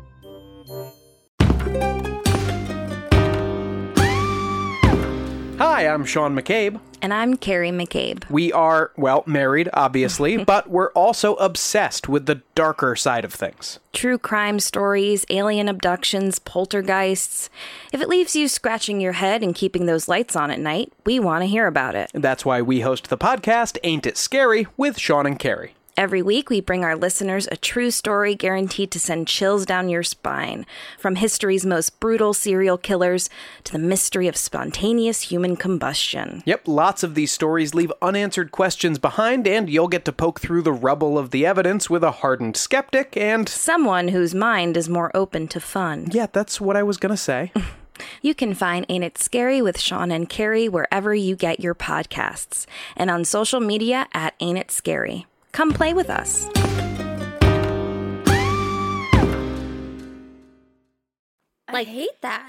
Hi, I'm Sean McCabe. And I'm Carrie McCabe. We are, well, married, obviously, but we're also obsessed with the darker side of things. True crime stories, alien abductions, poltergeists. If it leaves you scratching your head and keeping those lights on at night, we want to hear about it. That's why we host the podcast Ain't It Scary with Sean and Carrie. Every week, we bring our listeners a true story guaranteed to send chills down your spine. From history's most brutal serial killers to the mystery of spontaneous human combustion. Yep, lots of these stories leave unanswered questions behind, and you'll get to poke through the rubble of the evidence with a hardened skeptic and... someone whose mind is more open to fun. Yeah, that's what I was gonna say. You can find Ain't It Scary with Sean and Carrie wherever you get your podcasts, and on social media at Ain't It Scary. Come play with us. I hate that.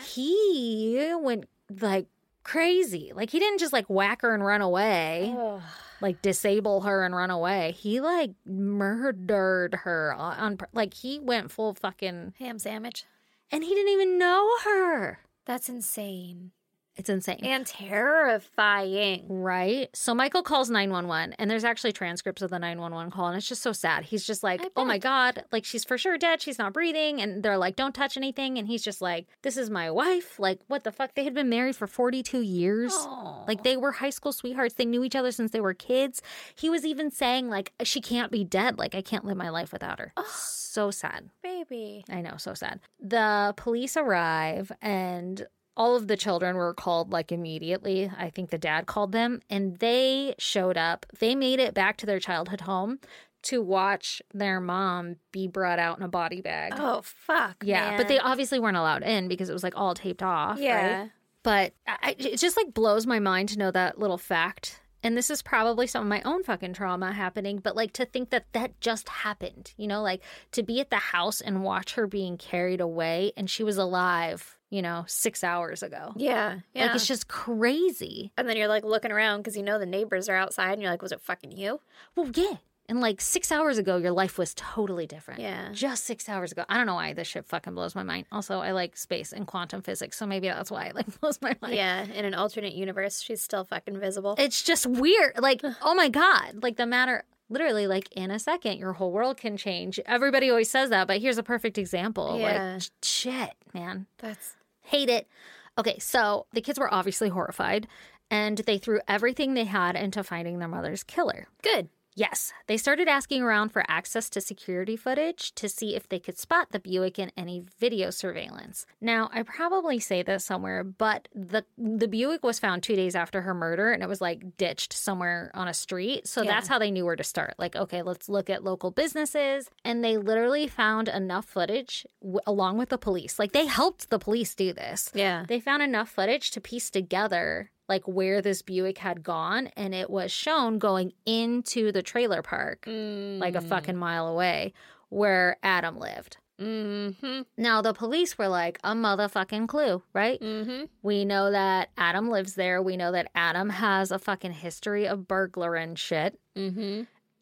He went like crazy. Like he didn't just like whack her and run away. Ugh. Like disable her and run away. He like murdered her on, on like he went full fucking ham sandwich. And he didn't even know her. That's insane. It's insane. And terrifying. Right? So Michael calls nine one one, and there's actually transcripts of the nine one one call, and it's just so sad. He's just like, oh my God, like she's for sure dead. She's not breathing. And they're like, don't touch anything. And he's just like, this is my wife. Like, what the fuck? They had been married for forty-two years. Aww. Like, they were high school sweethearts. They knew each other since they were kids. He was even saying, like, she can't be dead. Like, I can't live my life without her. Oh, so sad. Baby. I know, so sad. The police arrive, and all of the children were called, like, immediately. I think the dad called them, and they showed up. They made it back to their childhood home to watch their mom be brought out in a body bag. Oh, fuck, Yeah, man. but they obviously weren't allowed in because it was, like, all taped off, Yeah. right? But I, it just, like, blows my mind to know that little fact. And this is probably some of my own fucking trauma happening, but, like, to think that that just happened, you know? Like, to be at the house and watch her being carried away, and she was alive, you know, six hours ago. Yeah, yeah. Like, it's just crazy. And then you're, like, looking around because you know the neighbors are outside, and you're like, was it fucking you? Well, yeah. And, like, six hours ago, your life was totally different. Yeah. Just six hours ago. I don't know why this shit fucking blows my mind. Also, I like space and quantum physics, so maybe that's why it, like, blows my mind. Yeah, in an alternate universe, she's still fucking visible. It's just weird. Like, oh my God. Like, the matter, literally, like, in a second, your whole world can change. Everybody always says that, but here's a perfect example. Yeah. Like, shit, man. That's... Hate it. Okay, so the kids were obviously horrified, and they threw everything they had into finding their mother's killer. Good. Yes, they started asking around for access to security footage to see if they could spot the Buick in any video surveillance. Now, I probably say this somewhere, but the the Buick was found two days after her murder, and it was, like, ditched somewhere on a street. So Yeah. that's how they knew where to start. Like, okay, let's look at local businesses. And they literally found enough footage w- along with the police. Like, they helped the police do this. Yeah. They found enough footage to piece together, like, where this Buick had gone, and it was shown going into the trailer park, mm. like a fucking mile away, where Adam lived. Mm-hmm. Now, the police were like, a motherfucking clue, right? Mm-hmm. We know that Adam lives there. We know that Adam has a fucking history of burglar and shit. Mm-hmm.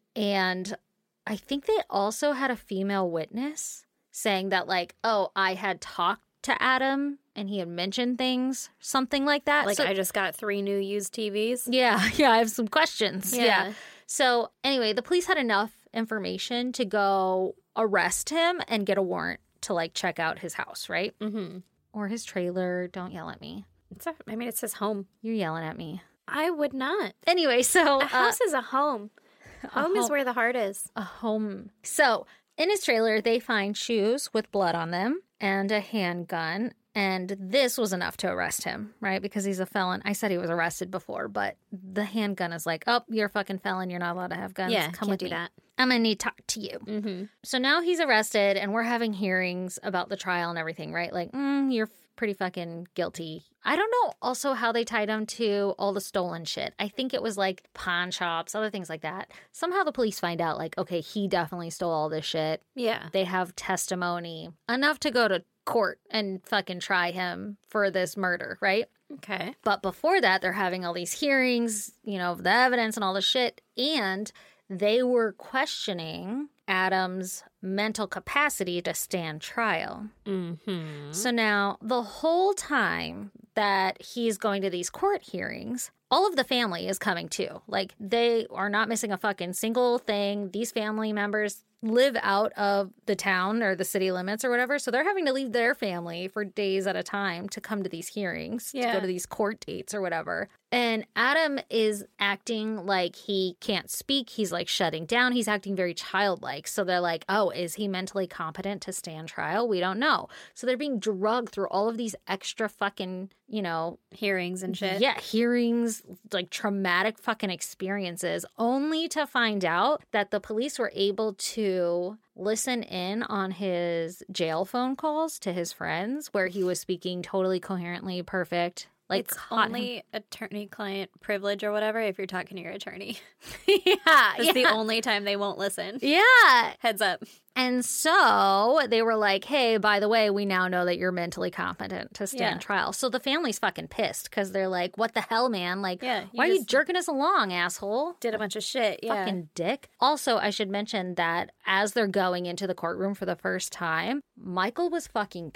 And I think they also had a female witness saying that, like, oh, I had talked to Adam and he had mentioned things, something like that. Like, So- I just got three new used T Vs. Yeah, yeah, I have some questions. Yeah. Yeah. So anyway, the police had enough information to go arrest him and get a warrant to, like, check out his house, right? Mm-hmm. Or his trailer. Don't yell at me. It's a, I mean, it says home. You're yelling at me. I would not. Anyway, so... A uh, house is a home. Home is home- where the heart is. A home. So in his trailer, they find shoes with blood on them and a handgun. And this was enough to arrest him, right? Because he's a felon. I said he was arrested before, but the handgun is like, oh, you're a fucking felon. You're not allowed to have guns. Yeah, Come can't with do me. that. I'm going to need to talk to you. Mm-hmm. So now he's arrested and we're having hearings about the trial and everything, right? Like, mm, you're pretty fucking guilty. I don't know also how they tied him to all the stolen shit. I think it was like pawn shops, other things like that. Somehow the police find out, like, okay, he definitely stole all this shit. Yeah. They have testimony enough to go to court and fucking try him for this murder, right? Okay. But before that, they're having all these hearings, you know, of the evidence and all the shit. And they were questioning Adam's mental capacity to stand trial. Mm-hmm. So now, the whole time that he's going to these court hearings, all of the family is coming too. Like, they are not missing a fucking single thing. These family members live out of the town or the city limits or whatever. So they're having to leave their family for days at a time to come to these hearings, to Yeah. go to these court dates or whatever. And Adam is acting like he can't speak. He's like shutting down. He's acting very childlike. So they're like, oh, is he mentally competent to stand trial? We don't know. So they're being drugged through all of these extra fucking, you know, hearings and shit. Yeah, hearings, like traumatic fucking experiences, only to find out that the police were able to listen in on his jail phone calls to his friends where he was speaking totally coherently, perfect. Like it's only attorney-client privilege or whatever if you're talking to your attorney. yeah. That's yeah. the only time they won't listen. Yeah. Heads up. And so they were like, hey, by the way, we now know that you're mentally competent to stand Yeah. trial. So the family's fucking pissed because they're like, what the hell, man? Like, Yeah, you why are you just jerking us along, asshole? Did a bunch of shit, yeah. Fucking dick. Also, I should mention that as they're going into the courtroom for the first time, Michael was fucking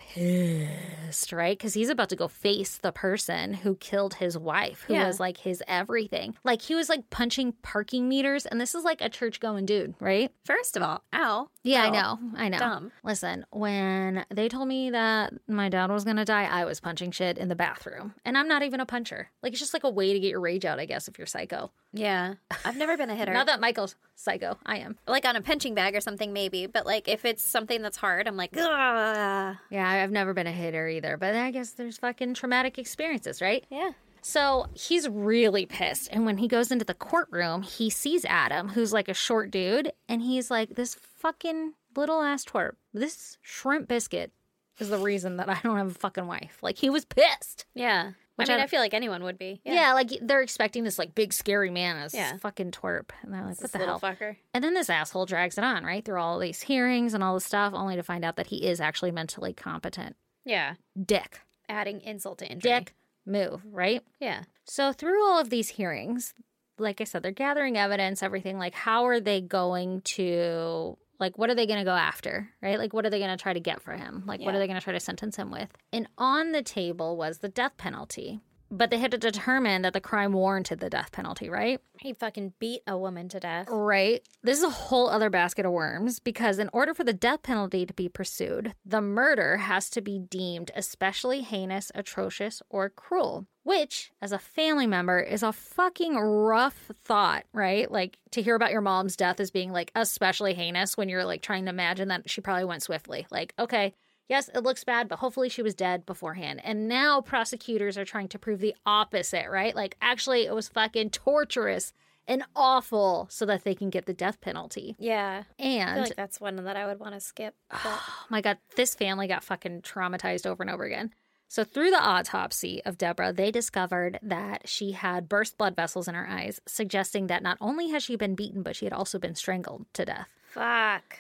pissed, right? Because he's about to go face the person who killed his wife, who Yeah. was like his everything. Like, he was like punching parking meters, and this is like a church-going dude, right? First of all, ow. Yeah, I No. know. I know. Dumb. Listen, when they told me that my dad was going to die, I was punching shit in the bathroom. And I'm not even a puncher. Like, it's just like a way to get your rage out, I guess, if you're psycho. Yeah. I've never been a hitter. Not that Michael's psycho. I am. Like on a punching bag or something, maybe. But like if it's something that's hard, I'm like, ugh. Yeah, I've never been a hitter either. But I guess there's fucking traumatic experiences, right? Yeah. So he's really pissed. And when he goes into the courtroom, he sees Adam, who's like a short dude. And he's like, this fucking little ass twerp, this shrimp biscuit is the reason that I don't have a fucking wife. Like, he was pissed. Yeah. Which I mean, I- I, feel like anyone would be. Yeah. Yeah. like they're expecting this like big scary man as Yeah. fucking twerp. And they're like, This what the little hell? fucker. And then this asshole drags it on, right? Through all these hearings and all this stuff, only to find out that he is actually mentally competent. Yeah. Dick. Adding insult to injury. Dick move, right? Yeah. So through all of these hearings, like I said, they're gathering evidence, everything. Like, how are they going to, like, what are they going to go after, right? Like, what are they going to try to get for him? Like, what Yeah. are they going to try to sentence him with? And on the table was the death penalty. But they had to determine that the crime warranted the death penalty, right? He fucking beat a woman to death. Right. This is a whole other basket of worms because in order for the death penalty to be pursued, the murder has to be deemed especially heinous, atrocious, or cruel. Which, as a family member, is a fucking rough thought, right? Like, to hear about your mom's death as being, like, especially heinous when you're, like, trying to imagine that she probably went swiftly. Like, okay, yes, it looks bad, but hopefully she was dead beforehand. And now prosecutors are trying to prove the opposite, right? Like, actually, it was fucking torturous and awful so that they can get the death penalty. Yeah. And I feel like that's one that I would want to skip. But... oh my God, this family got fucking traumatized over and over again. So through the autopsy of Deborah, they discovered that she had burst blood vessels in her eyes, suggesting that not only has she been beaten, but she had also been strangled to death. Fuck.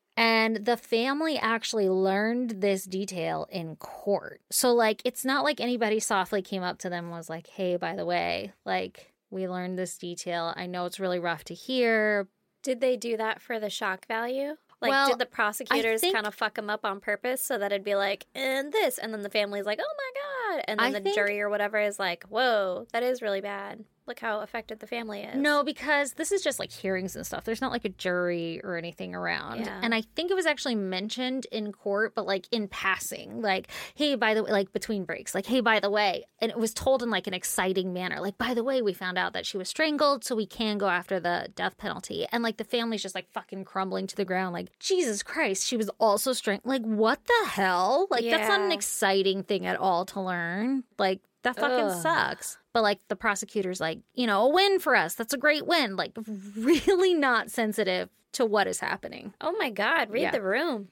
And the family actually learned this detail in court. So, like, it's not like anybody softly came up to them and was like, hey, by the way, like, we learned this detail. I know it's really rough to hear. Did they do that for the shock value? Like, Well, did the prosecutors think- kind of fuck them up on purpose so that it'd be like, and this, and then the family's like, oh my God. And then I the think- jury or whatever is like, whoa, that is really bad. Look how affected the family is. No, because this is just like hearings and stuff. There's not like a jury or anything around. Yeah. And I think it was actually mentioned in court, but like in passing, like, hey, by the way, like between breaks, like, hey, by the way. And it was told in like an exciting manner. Like, by the way, we found out that she was strangled, so we can go after the death penalty. And like the family's just like fucking crumbling to the ground. Like, Jesus Christ, she was also strangled. Like, what the hell? Like, that's not an Yeah. exciting thing at all to learn. Like, that fucking Ugh. sucks. But like the prosecutor's like, you know, a win for us. That's a great win. Like, really not sensitive to what is happening. Oh my God, read Yeah. the room.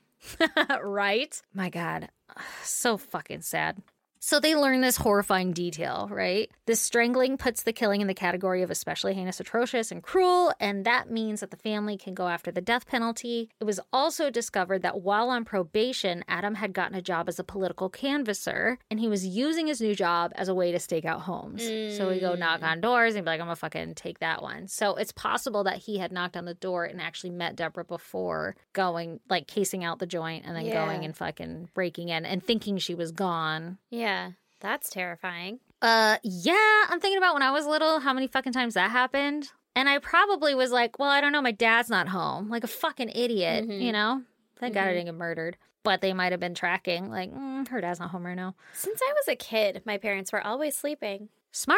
Right? My God. So fucking sad. So they learn this horrifying detail, right? This strangling puts the killing in the category of especially heinous, atrocious, and cruel, and that means that the family can go after the death penalty. It was also discovered that while on probation, Adam had gotten a job as a political canvasser, and he was using his new job as a way to stake out homes. So he'd go knock on doors and be like, I'm gonna fucking take that one. So it's possible that he had knocked on the door and actually met Deborah before going, like, casing out the joint and then Yeah. going and fucking breaking in and thinking she was gone. Yeah, that's terrifying. Uh, yeah, I'm thinking about when I was little, how many fucking times that happened. And I probably was like, well, I don't know, my dad's not home. Like a fucking idiot, Mhm. you know? Thank God I Mhm. didn't get murdered. But they might have been tracking, like, mm, her dad's not home right now. Since I was a kid, my parents were always sleeping. Smart.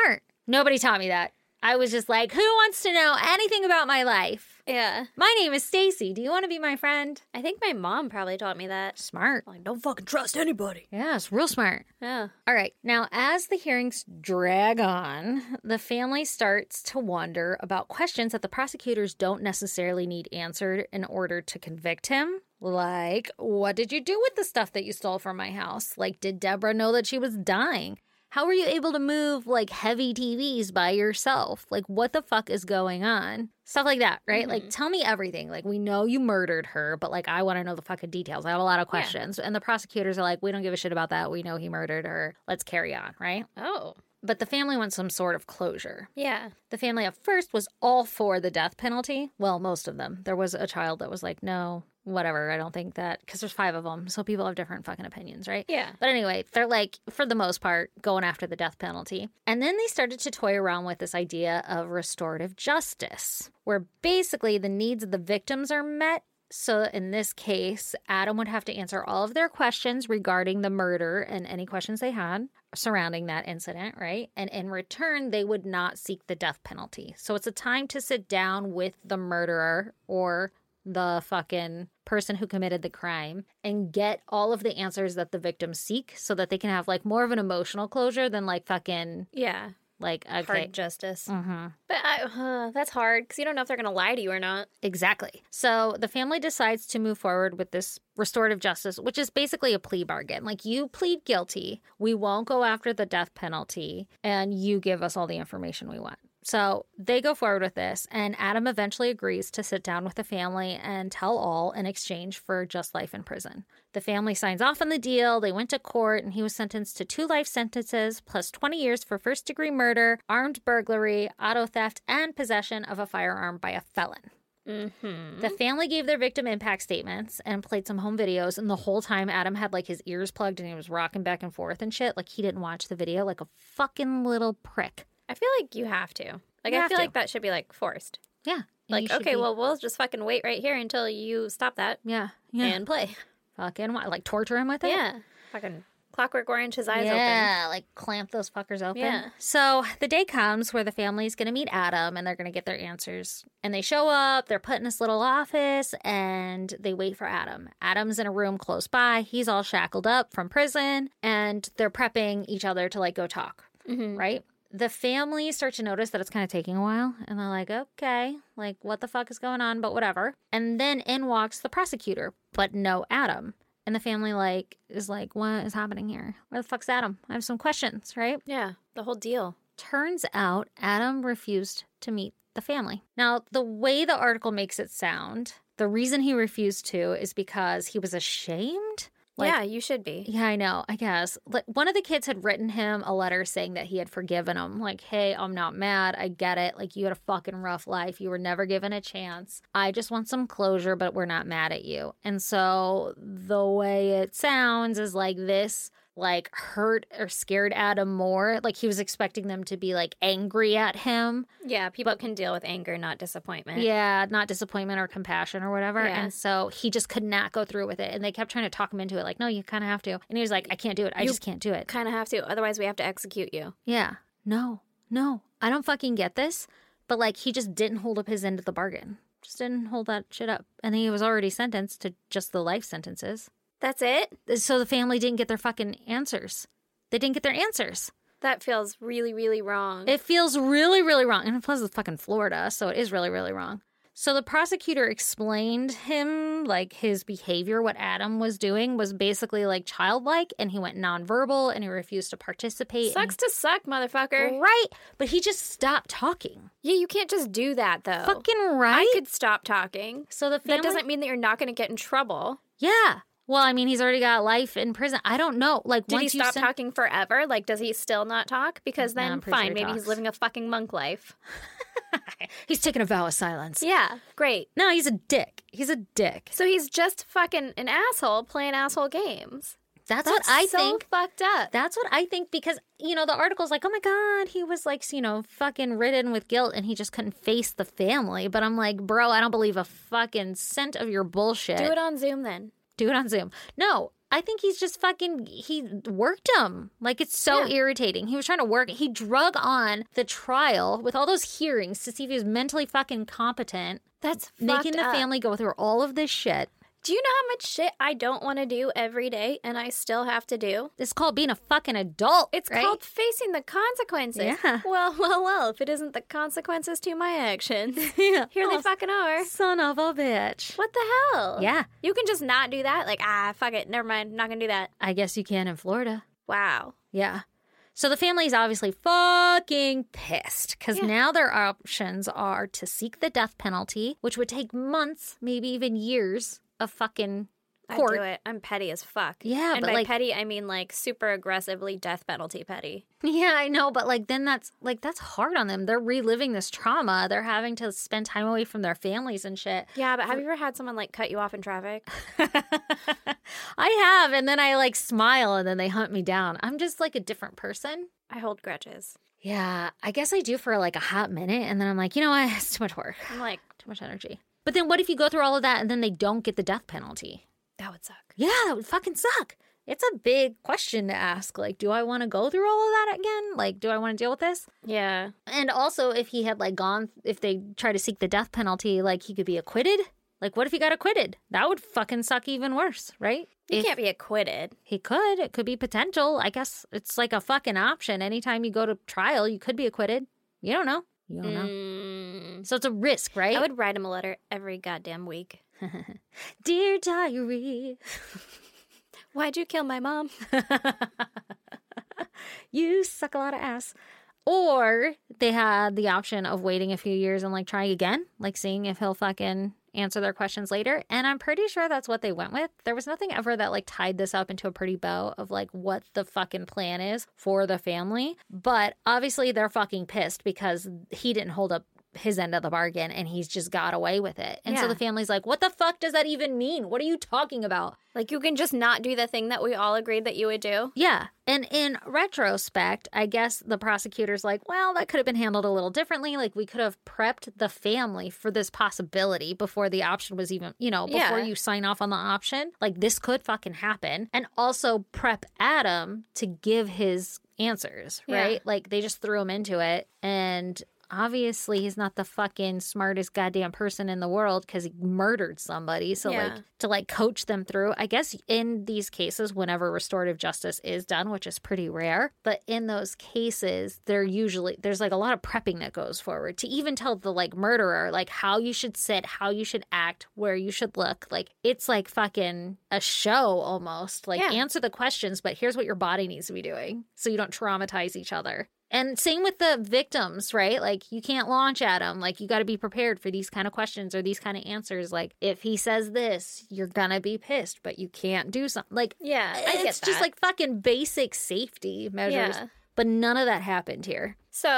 Nobody taught me that. I was just like, who wants to know anything about my life? Yeah. My name is Stacy. Do you want to be my friend? I think my mom probably taught me that. Smart. Like, don't fucking trust anybody. Yeah, it's real smart. Yeah. All right. Now, as the hearings drag on, the family starts to wonder about questions that the prosecutors don't necessarily need answered in order to convict him. Like, what did you do with the stuff that you stole from my house? Like, did Deborah know that she was dying? How were you able to move, like, heavy T Vs by yourself? Like, what the fuck is going on? Stuff like that, right? Mm-hmm. Like, tell me everything. Like, we know you murdered her, but, like, I want to know the fucking details. I have a lot of questions. Yeah. And the prosecutors are like, we don't give a shit about that. We know he murdered her. Let's carry on, right? Oh. But the family wants some sort of closure. Yeah. The family at first was all for the death penalty. Well, most of them. There was a child that was like, no, whatever. I don't think that, because there's five of them. So people have different fucking opinions, right? Yeah. But anyway, they're like, for the most part, going after the death penalty. And then they started to toy around with this idea of restorative justice, where basically the needs of the victims are met. So in this case, Adam would have to answer all of their questions regarding the murder and any questions they had surrounding that incident, right? And in return, they would not seek the death penalty. So it's a time to sit down with the murderer or the fucking person who committed the crime and get all of the answers that the victims seek so that they can have like more of an emotional closure than like fucking... Yeah. Like, okay. Hard justice. Mm-hmm. But I, uh, that's hard because you don't know if they're going to lie to you or not. Exactly. So the family decides to move forward with this restorative justice, which is basically a plea bargain. Like, you plead guilty, we won't go after the death penalty, and you give us all the information we want. So they go forward with this, and Adam eventually agrees to sit down with the family and tell all in exchange for just life in prison. The family signs off on the deal. They went to court, and he was sentenced to two life sentences plus twenty years for first-degree murder, armed burglary, auto theft, and possession of a firearm by a felon. Mm-hmm. The family gave their victim impact statements and played some home videos, and the whole time Adam had like his ears plugged and he was rocking back and forth and shit. Like, he didn't watch the video, like a fucking little prick. I feel like you have to. Like, You I have feel to. like that should be, like, forced. Yeah. Like, you should okay, be- well, we'll just fucking wait right here until you stop that. Yeah. Yeah. And play. Fucking what? Like, torture him with it? Yeah. Fucking Clockwork Orange, his eyes yeah, open. like clamp those fuckers open. Yeah. So the day comes where the family's going to meet Adam and they're going to get their answers. And they show up, they're put in this little office, and they wait for Adam. Adam's in a room close by. He's all shackled up from prison, and they're prepping each other to, like, go talk, Mm-hmm. right? The family start to notice that it's kind of taking a while, and they're like, okay, like, what the fuck is going on, but whatever. And then in walks the prosecutor, but no Adam. And the family, like, is like, what is happening here? Where the fuck's Adam? I have some questions, right? Yeah, the whole deal. Turns out Adam refused to meet the family. Now, the way the article makes it sound, the reason he refused to is because he was ashamed. Like, yeah, you should be. Yeah, I know, I guess. Like, one of the kids had written him a letter saying that he had forgiven him. Like, hey, I'm not mad. I get it. Like, you had a fucking rough life. You were never given a chance. I just want some closure, but we're not mad at you. And so the way it sounds is like this, like, hurt or scared Adam more. Like, he was expecting them to be, like, angry at him. Yeah, people can deal with anger, not disappointment. Yeah, not disappointment or compassion or whatever. Yeah. And so he just could not go through with it. And they kept trying to talk him into it. Like, no, you kind of have to. And he was like, I can't do it. I You just can't do it. Kind of have to. Otherwise, we have to execute you. Yeah. No, no. I don't fucking get this. But, like, he just didn't hold up his end of the bargain. Just didn't hold that shit up. And he was already sentenced to just the life sentences. That's it? So the family didn't get their fucking answers. They didn't get their answers. That feels really, really wrong. It feels really, really wrong. And plus it's fucking Florida, so it is really, really wrong. So the prosecutor explained him, like, his behavior, what Adam was doing was basically, like, childlike, and he went nonverbal, and he refused to participate. Sucks to suck, motherfucker. Right. But he just stopped talking. Yeah, you can't just do that, though. Fucking right. I could stop talking. So the family... That doesn't mean that you're not going to get in trouble. Yeah. Well, I mean, he's already got life in prison. I don't know. Like, Did once he you stop sen- talking forever? Like, does he still not talk? Because No, then, I'm pretty fine, sure he maybe talks. he's living a fucking monk life. He's taking a vow of silence. Yeah, great. No, he's a dick. He's a dick. So he's just fucking an asshole playing asshole games. That's, That's what I so think. fucked up. That's what I think because, you know, the article's like, oh my God, he was like, you know, fucking ridden with guilt and he just couldn't face the family. But I'm like, bro, I don't believe a fucking cent of your bullshit. Do it on Zoom then. Do it on Zoom. No, I think he's just fucking, he worked him. Like, it's so Yeah. irritating. He was trying to work. He drug on the trial with all those hearings to see if he was mentally fucking competent. That's making fucked the up. family go through all of this shit. Do you know how much shit I don't want to do every day and I still have to do? It's called being a fucking adult. It's right? called facing the consequences. Yeah. Well, well, well, if it isn't the consequences to my actions. Yeah. Here Oh, they fucking are. Son of a bitch. What the hell? Yeah. You can just not do that? Like, ah, fuck it. Never mind. Not going to do that. I guess you can in Florida. Wow. Yeah. So the family's obviously fucking pissed because Yeah. now their options are to seek the death penalty, which would take months, maybe even years of fucking court. I'd do it. I'm petty as fuck. Yeah, and but by like- petty, I mean like super aggressively death penalty petty. Yeah, I know, but like then that's like that's hard on them. They're reliving this trauma. They're having to spend time away from their families and shit. Yeah, but have you ever had someone like cut you off in traffic? I have, and then I like smile and then they hunt me down. I'm just like a different person. I hold grudges. Yeah, I guess I do for like a hot minute, and then I'm like, you know what? It's too much work. I'm like, too much energy. But then what if you go through all of that and then they don't get the death penalty? That would suck. Yeah, that would fucking suck. It's a big question to ask. Like, do I want to go through all of that again? Like, do I want to deal with this? Yeah. And also, if he had like gone, if they try to seek the death penalty, like he could be acquitted. Like, what if he got acquitted? That would fucking suck even worse, right? You If can't be acquitted. He could. It could be potential. I guess it's like a fucking option. Anytime you go to trial, you could be acquitted. You don't know. You don't know. Mm. So it's a risk, right? I would write him a letter every goddamn week. Dear diary, why'd you kill my mom? You suck a lot of ass. Or they had the option of waiting a few years and like trying again, like seeing if he'll fucking answer their questions later. And I'm pretty sure that's what they went with. There was nothing ever that like tied this up into a pretty bow of like what the fucking plan is for the family. But obviously they're fucking pissed because he didn't hold up his end of the bargain and he's just got away with it. And so Yeah. the family's like, what the fuck does that even mean? What are you talking about? Like, you can just not do the thing that we all agreed that you would do? Yeah. And in retrospect, I guess the prosecutor's like, well, that could have been handled a little differently. Like, we could have prepped the family for this possibility before the option was even, you know, before Yeah. you sign off on the option. Like, this could fucking happen. And also prep Adam to give his answers, right? Yeah. Like, they just threw him into it. And obviously he's not the fucking smartest goddamn person in the world because he murdered somebody. So Yeah. like to like coach them through, I guess in these cases, whenever restorative justice is done, which is pretty rare, but in those cases, there usually, there's like a lot of prepping that goes forward to even tell the like murderer, like how you should sit, how you should act, where you should look. Like it's like fucking a show almost. Like Yeah. answer the questions, but here's what your body needs to be doing so you don't traumatize each other. And same with the victims, right? Like, you can't launch at them. Like, you got to be prepared for these kind of questions or these kind of answers. Like, if he says this, you're going to be pissed, but you can't do something. Like, Yeah, I get it's just that. like fucking basic safety measures. Yeah. But none of that happened here.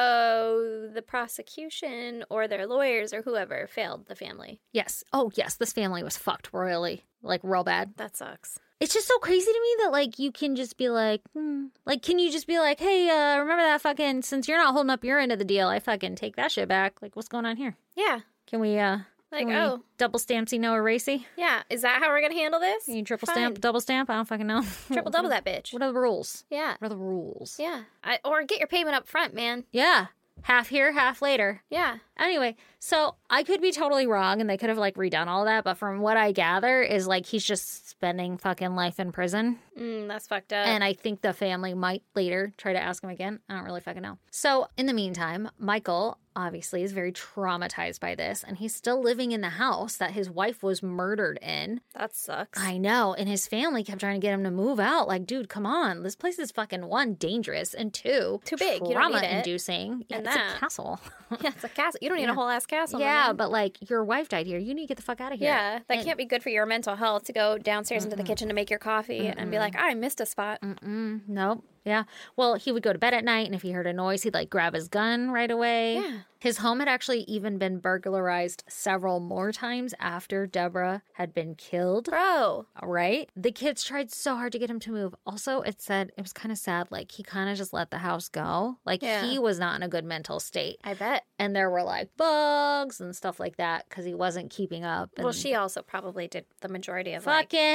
So the prosecution or their lawyers or whoever failed the family. Yes. Oh, yes. This family was fucked royally. Like, real bad. That sucks. It's just so crazy to me that, like, you can just be like, hmm. Like, can you just be like, hey, uh, remember that fucking, since you're not holding up your end of the deal, I fucking take that shit back. Like, what's going on here? Yeah. Can we, uh, Like, can we oh. double stampsy, no erasy? Yeah. Is that how we're going to handle this? You triple Fine. stamp, double stamp? I don't fucking know. Triple double that bitch. What are the rules? Yeah. What are the rules? Yeah. I, or get your payment up front, man. Yeah. Half here, half later. Yeah. Anyway, so I could be totally wrong and they could have like redone all that, but from what I gather is like he's just spending fucking life in prison. Mm, that's fucked up. And I think the family might later try to ask him again. I don't really fucking know. So in the meantime, Michael obviously is very traumatized by this and he's still living in the house that his wife was murdered in. That sucks. I know. And his family kept trying to get him to move out. Like, dude, come on. This place is fucking one, dangerous, and two, Too big. You don't need it. trauma inducing. Yeah, And it's that. a castle. Yeah, it's a castle. You don't need Yeah. a whole ass castle. my Yeah, man. but like your wife died here. You need to get the fuck out of here. Yeah, that And- can't be good for your mental health to go downstairs into the kitchen to make your coffee and be like, I missed a spot. Mm-mm, nope. Yeah. Well, he would go to bed at night, and if he heard a noise, he'd like grab his gun right away. Yeah. His home had actually even been burglarized several more times after Deborah had been killed. Bro. Right? The kids tried so hard to get him to move. Also, it said it was kind of sad. Like, he kind of just let the house go. Like, Yeah. he was not in a good mental state. I bet. And there were like bugs and stuff like that because he wasn't keeping up. Well, and- she also probably did the majority of Fucking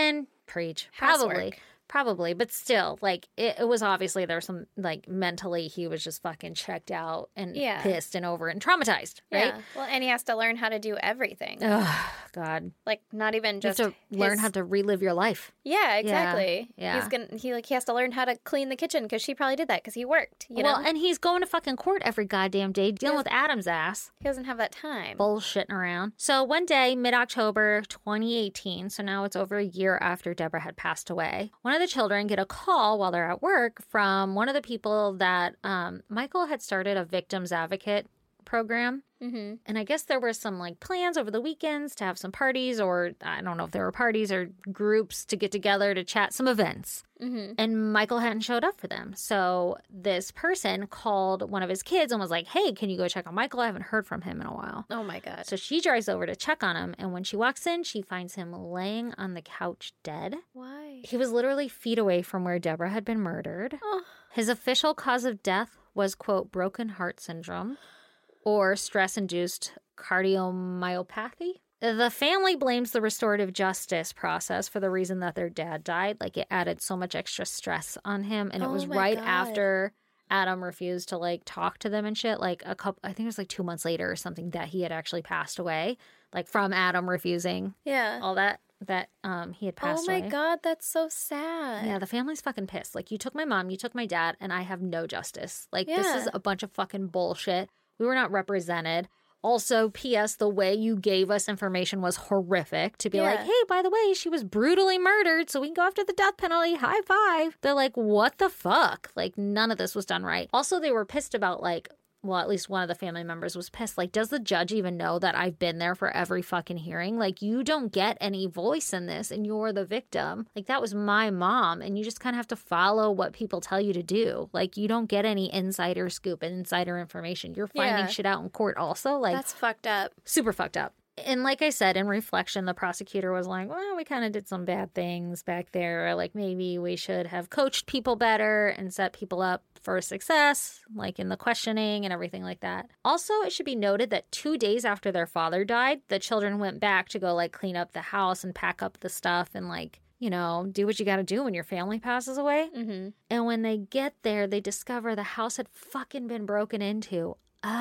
Preach. Housework. Probably. Probably, but still, like, it, it was obviously there was some, like, mentally he was just fucking checked out and Yeah. pissed and over it and traumatized, right? Yeah. Well, and he has to learn how to do everything. Oh, God. Like, not even You have just to learn his- how to relive your life. Yeah, exactly. Yeah. He's gonna he like he has to learn how to clean the kitchen because she probably did that because he worked. You well, know, and he's going to fucking court every goddamn day dealing with Adam's ass. He doesn't have that time. Bullshitting around. So one day, mid-October twenty eighteen, so now it's over a year after Deborah had passed away, one of the children get a call while they're at work from one of the people that um, Michael had started a victims advocate program. Mm-hmm. And I guess there were some like plans over the weekends to have some parties, or I don't know if there were parties or groups to get together to chat, some events. Mm-hmm. And Michael hadn't showed up for them. So this person called one of his kids and was like, hey, can you go check on Michael? I haven't heard from him in a while. Oh my God. So she drives over to check on him. And when she walks in, she finds him laying on the couch dead. Why? He was literally feet away from where Deborah had been murdered. Oh. His official cause of death was, quote, broken heart syndrome or stress-induced cardiomyopathy. The family blames the restorative justice process for the reason that their dad died. Like, it added so much extra stress on him. And it Oh was my right God. after Adam refused to, like, talk to them and shit. Like, a couple, I think it was like two months later or something that he had actually passed away. Like, from Adam refusing. Yeah. All that, that um he had passed Oh my away. God, that's so sad. Yeah, the family's fucking pissed. Like, you took my mom, you took my dad, and I have no justice. Like, this Yeah. is a bunch of fucking bullshit. We were not represented. Also, P S, the way you gave us information was horrific. To be Yeah. like, hey, by the way, she was brutally murdered, so we can go after the death penalty. High five. They're like, what the fuck? Like, none of this was done right. Also, they were pissed about, like, well, at least one of the family members was pissed. Like, does the judge even know that I've been there for every fucking hearing? Like, you don't get any voice in this and you're the victim. Like, that was my mom. And you just kind of have to follow what people tell you to do. Like, you don't get any insider scoop and insider information. You're finding Yeah. shit out in court also. Like, That's fucked up. super fucked up. And like I said, in reflection, the prosecutor was like, well, we kind of did some bad things back there. Like, maybe we should have coached people better and set people up for success, like in the questioning and everything like that. Also, it should be noted that two days after their father died, the children went back to go, like, clean up the house and pack up the stuff and, like, you know, do what you got to do when your family passes away. Mm-hmm. And when they get there, they discover the house had fucking been broken into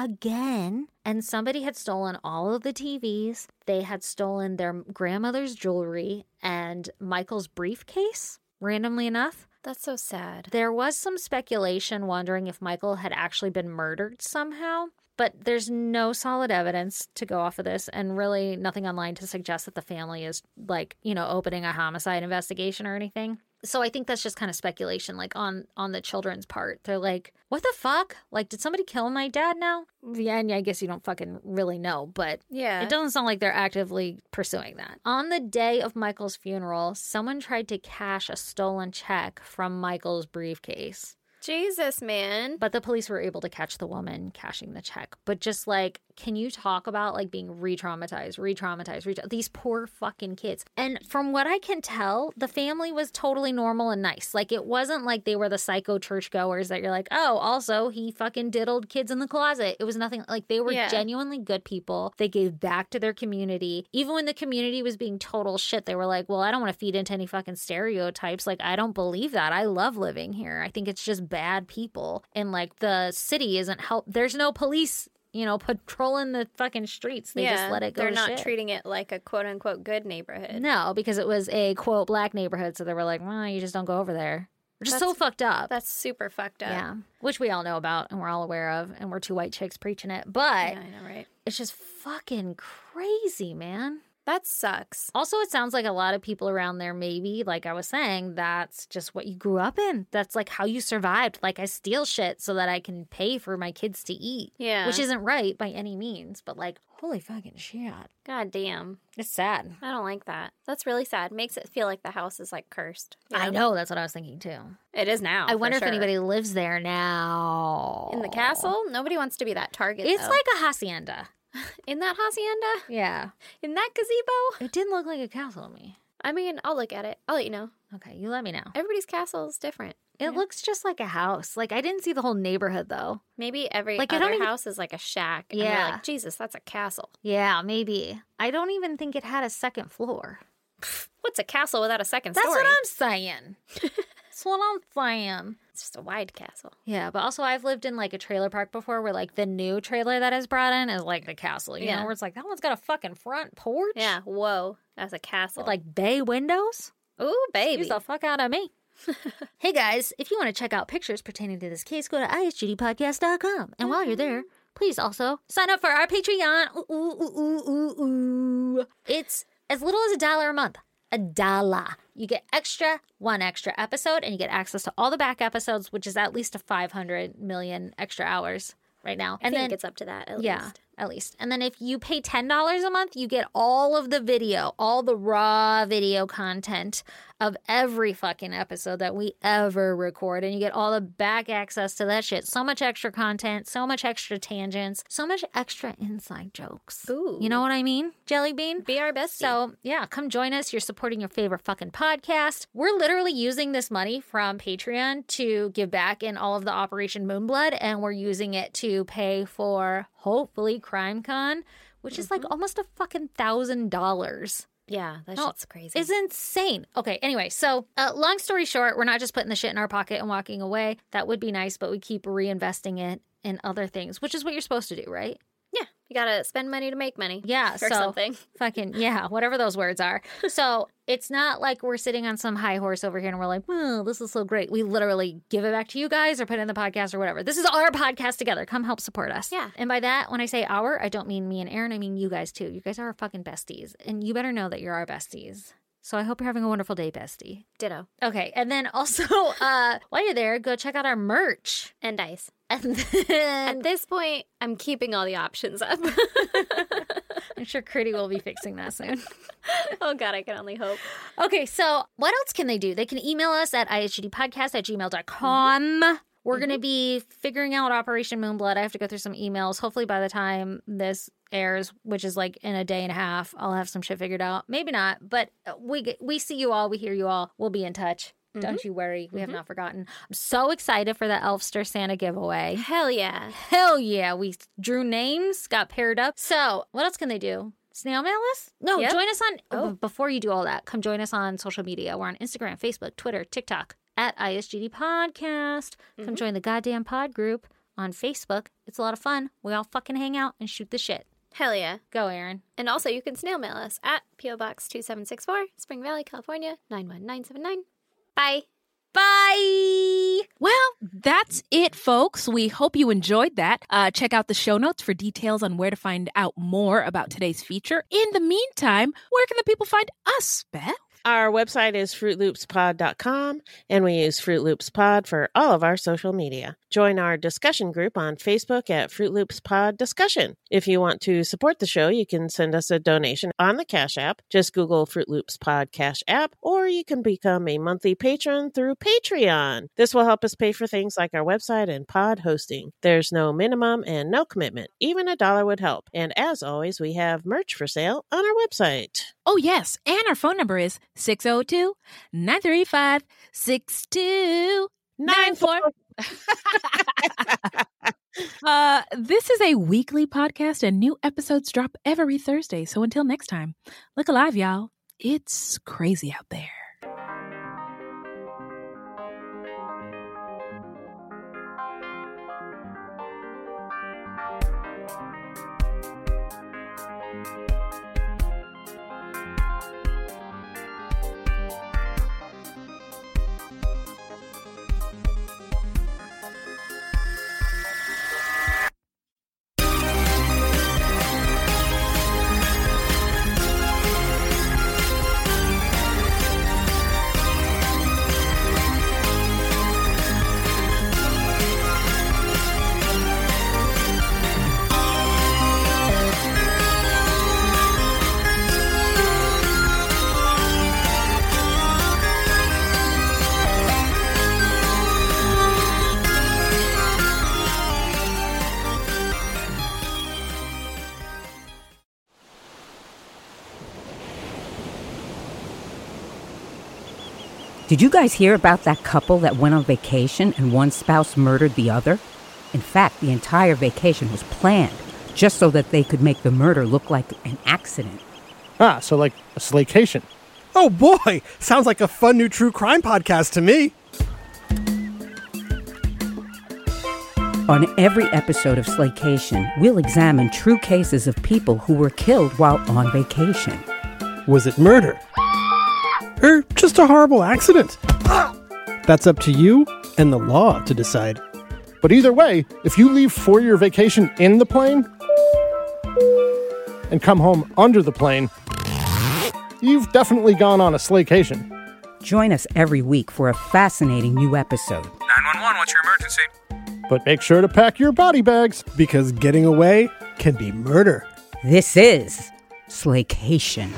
again. And somebody had stolen all of the T Vs. They had stolen their grandmother's jewelry and Michael's briefcase, randomly enough. That's so sad. There was some speculation wondering if Michael had actually been murdered somehow, but there's no solid evidence to go off of this, and really nothing online to suggest that the family is, like, you know, opening a homicide investigation or anything. So I think that's just kind of speculation, like, on on the children's part. They're like, what the fuck? Like, did somebody kill my dad now? Yeah, and I guess you don't fucking really know, but Yeah. it doesn't sound like they're actively pursuing that. On the day of Michael's funeral, someone tried to cash a stolen check from Michael's briefcase. Jesus, man. But the police were able to catch the woman cashing the check. But just, like, can you talk about, like, being re-traumatized, re-traumatized, re these poor fucking kids. And from what I can tell, the family was totally normal and nice. Like, it wasn't like they were the psycho churchgoers that you're like, oh, also, he fucking diddled kids in the closet. It was nothing, like, they were Yeah. genuinely good people. They gave back to their community. Even when the community was being total shit, they were like, well, I don't want to feed into any fucking stereotypes. Like, I don't believe that. I love living here. I think it's just bad people. And, like, the city isn't help. There's no police, you know, patrolling the fucking streets. They yeah, just let it go They're to not shit. treating it like a quote unquote good neighborhood. No, because it was a, quote, black neighborhood. So they were like, well, you just don't go over there. Which is so That's- fucked up. That's super fucked up. Yeah. Which we all know about and we're all aware of. And we're two white chicks preaching it. But Yeah, I know, right? it's just fucking crazy, man. That sucks. Also, it sounds like a lot of people around there, maybe, like I was saying, that's just what you grew up in. That's like how you survived. Like, I steal shit so that I can pay for my kids to eat. Yeah. Which isn't right by any means, but, like, holy fucking shit. God damn. It's sad. I don't like that. That's really sad. Makes it feel like the house is like cursed. you I know. That's what I was thinking, too. It is now. I for wonder if sure. anybody lives there now. In the castle? Nobody wants to be that target. It's though. like a hacienda. In that hacienda? Yeah. In that gazebo? It didn't look like a castle to me. I mean, I'll look at it. I'll let you know. Okay, you let me know. Everybody's castle is different. It you know? looks just like a house. Like, I didn't see the whole neighborhood, though. Maybe every Like, I other don't even- house is like a shack. And Yeah. they're like, Jesus, that's a castle. Yeah, maybe. I don't even think it had a second floor. What's a castle without a second That's story? what I'm saying. That's what I'm saying. It's just a wide castle. Yeah, but also I've lived in like a trailer park before where like the new trailer that is brought in is like the castle, you Yeah. know, where it's like that one's got a fucking front porch. Yeah, whoa. That's a castle. With like bay windows. Ooh, baby. Excuse the fuck out of me. Hey guys, if you want to check out pictures pertaining to this case, go to i s g d podcast dot com. And while you're there, please also sign up for our Patreon. Ooh, ooh, ooh, ooh, ooh, ooh. It's as little as a dollar a month. A dollar. You get extra, one extra episode, and you get access to all the back episodes, which is at least a five hundred million extra hours right now. I And think then it's up to that at yeah, least. at least. And then if you pay ten dollars a month, you get all of the video, all the raw video content of every fucking episode that we ever record. And you get all the back access to that shit. So much extra content, so much extra tangents, so much extra inside jokes. Ooh. You know what I mean, Jelly Bean? Be our bestie. So, yeah, come join us. You're supporting your favorite fucking podcast. We're literally using this money from Patreon to give back in all of the Operation Moonblood, and we're using it to pay for, hopefully, CrimeCon, which mm-hmm. is like almost a fucking thousand dollars. Yeah, that No, shit's crazy. It's insane. Okay, anyway, so uh, long story short, we're not just putting the shit in our pocket and walking away. That would be nice, but we keep reinvesting it in other things, which is what you're supposed to do, right? Yeah, you gotta spend money to make money. Yeah, or so something. Fucking, yeah, whatever those words are. So it's not like we're sitting on some high horse over here and we're like, oh, this is so great. We literally give it back to you guys or put it in the podcast or whatever. This is our podcast together. Come help support us. Yeah. And by that, when I say our, I don't mean me and Aaron. I mean you guys too. You guys are our fucking besties. And you better know that you're our besties. So I hope you're having a wonderful day, bestie. Ditto. Okay, and then also, uh, while you're there, go check out our merch. And dice. And then... At this point, I'm keeping all the options up. I'm sure Critty will be fixing that soon. Oh, God, I can only hope. Okay, so what else can they do? They can email us at i s g d podcast at gmail dot com. Mm-hmm. We're mm-hmm. going to be figuring out Operation Moonblood. I have to go through some emails. Hopefully by the time this airs, which is like in a day and a half, I'll have some shit figured out. Maybe not, but we we see you all. We hear you all. We'll be in touch. Mm-hmm. Don't you worry. We mm-hmm. have not forgotten. I'm so excited for the Elfster Santa giveaway. Hell yeah. Hell yeah. We drew names, got paired up. So what else can they do? Snail mail us? No, yep. Join us on, oh. before you do all that, come join us on social media. We're on Instagram, Facebook, Twitter, TikTok, at I S G D Podcast. Come mm-hmm. join the goddamn pod group on Facebook. It's a lot of fun. We all fucking hang out and shoot the shit. Hell yeah. Go, Aaron. And also, you can snail mail us at P O Box two seven six four, Spring Valley, California, nine one nine seven nine. Bye. Bye. Well, that's it, folks. We hope you enjoyed that. Uh, check out the show notes for details on where to find out more about today's feature. In the meantime, where can the people find us, Beth? Our website is fruit loops pod dot com, and we use Fruit Loops Pod for all of our social media. Join our discussion group on Facebook at Fruit Loops Pod Discussion. If you want to support the show, you can send us a donation on the Cash App. Just Google Fruit Loops Pod Cash App, or you can become a monthly patron through Patreon. This will help us pay for things like our website and pod hosting. There's no minimum and no commitment. Even a dollar would help. And as always, we have merch for sale on our website. Oh, yes. And our phone number is six oh two, nine three five, six two nine four. uh, this is a weekly podcast and new episodes drop every Thursday. So until next time, look alive, y'all. It's crazy out there. Did you guys hear about that couple that went on vacation and one spouse murdered the other? In fact, the entire vacation was planned just so that they could make the murder look like an accident. Ah, so like a slaycation. Oh boy, sounds like a fun new true crime podcast to me. On every episode of Slaycation, we'll examine true cases of people who were killed while on vacation. Was it murder? Or just a horrible accident? That's up to you and the law to decide. But either way, if you leave for your vacation in the plane and come home under the plane, you've definitely gone on a Slaycation. Join us every week for a fascinating new episode. nine one one, what's your emergency? But make sure to pack your body bags, because getting away can be murder. This is Slaycation.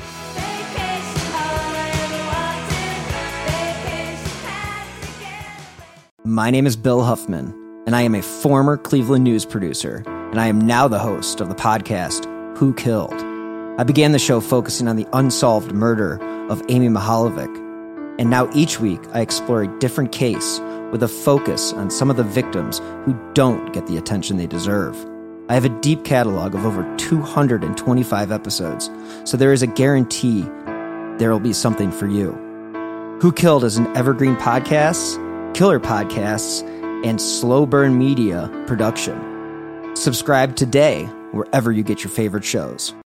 My name is Bill Huffman, and I am a former Cleveland news producer, and I am now the host of the podcast, Who Killed? I began the show focusing on the unsolved murder of Amy Mihaljevic, and now each week I explore a different case with a focus on some of the victims who don't get the attention they deserve. I have a deep catalog of over two hundred twenty-five episodes, so there is a guarantee there will be something for you. Who Killed is an evergreen podcasts, killer podcasts, and slow burn media production. Subscribe today wherever you get your favorite shows.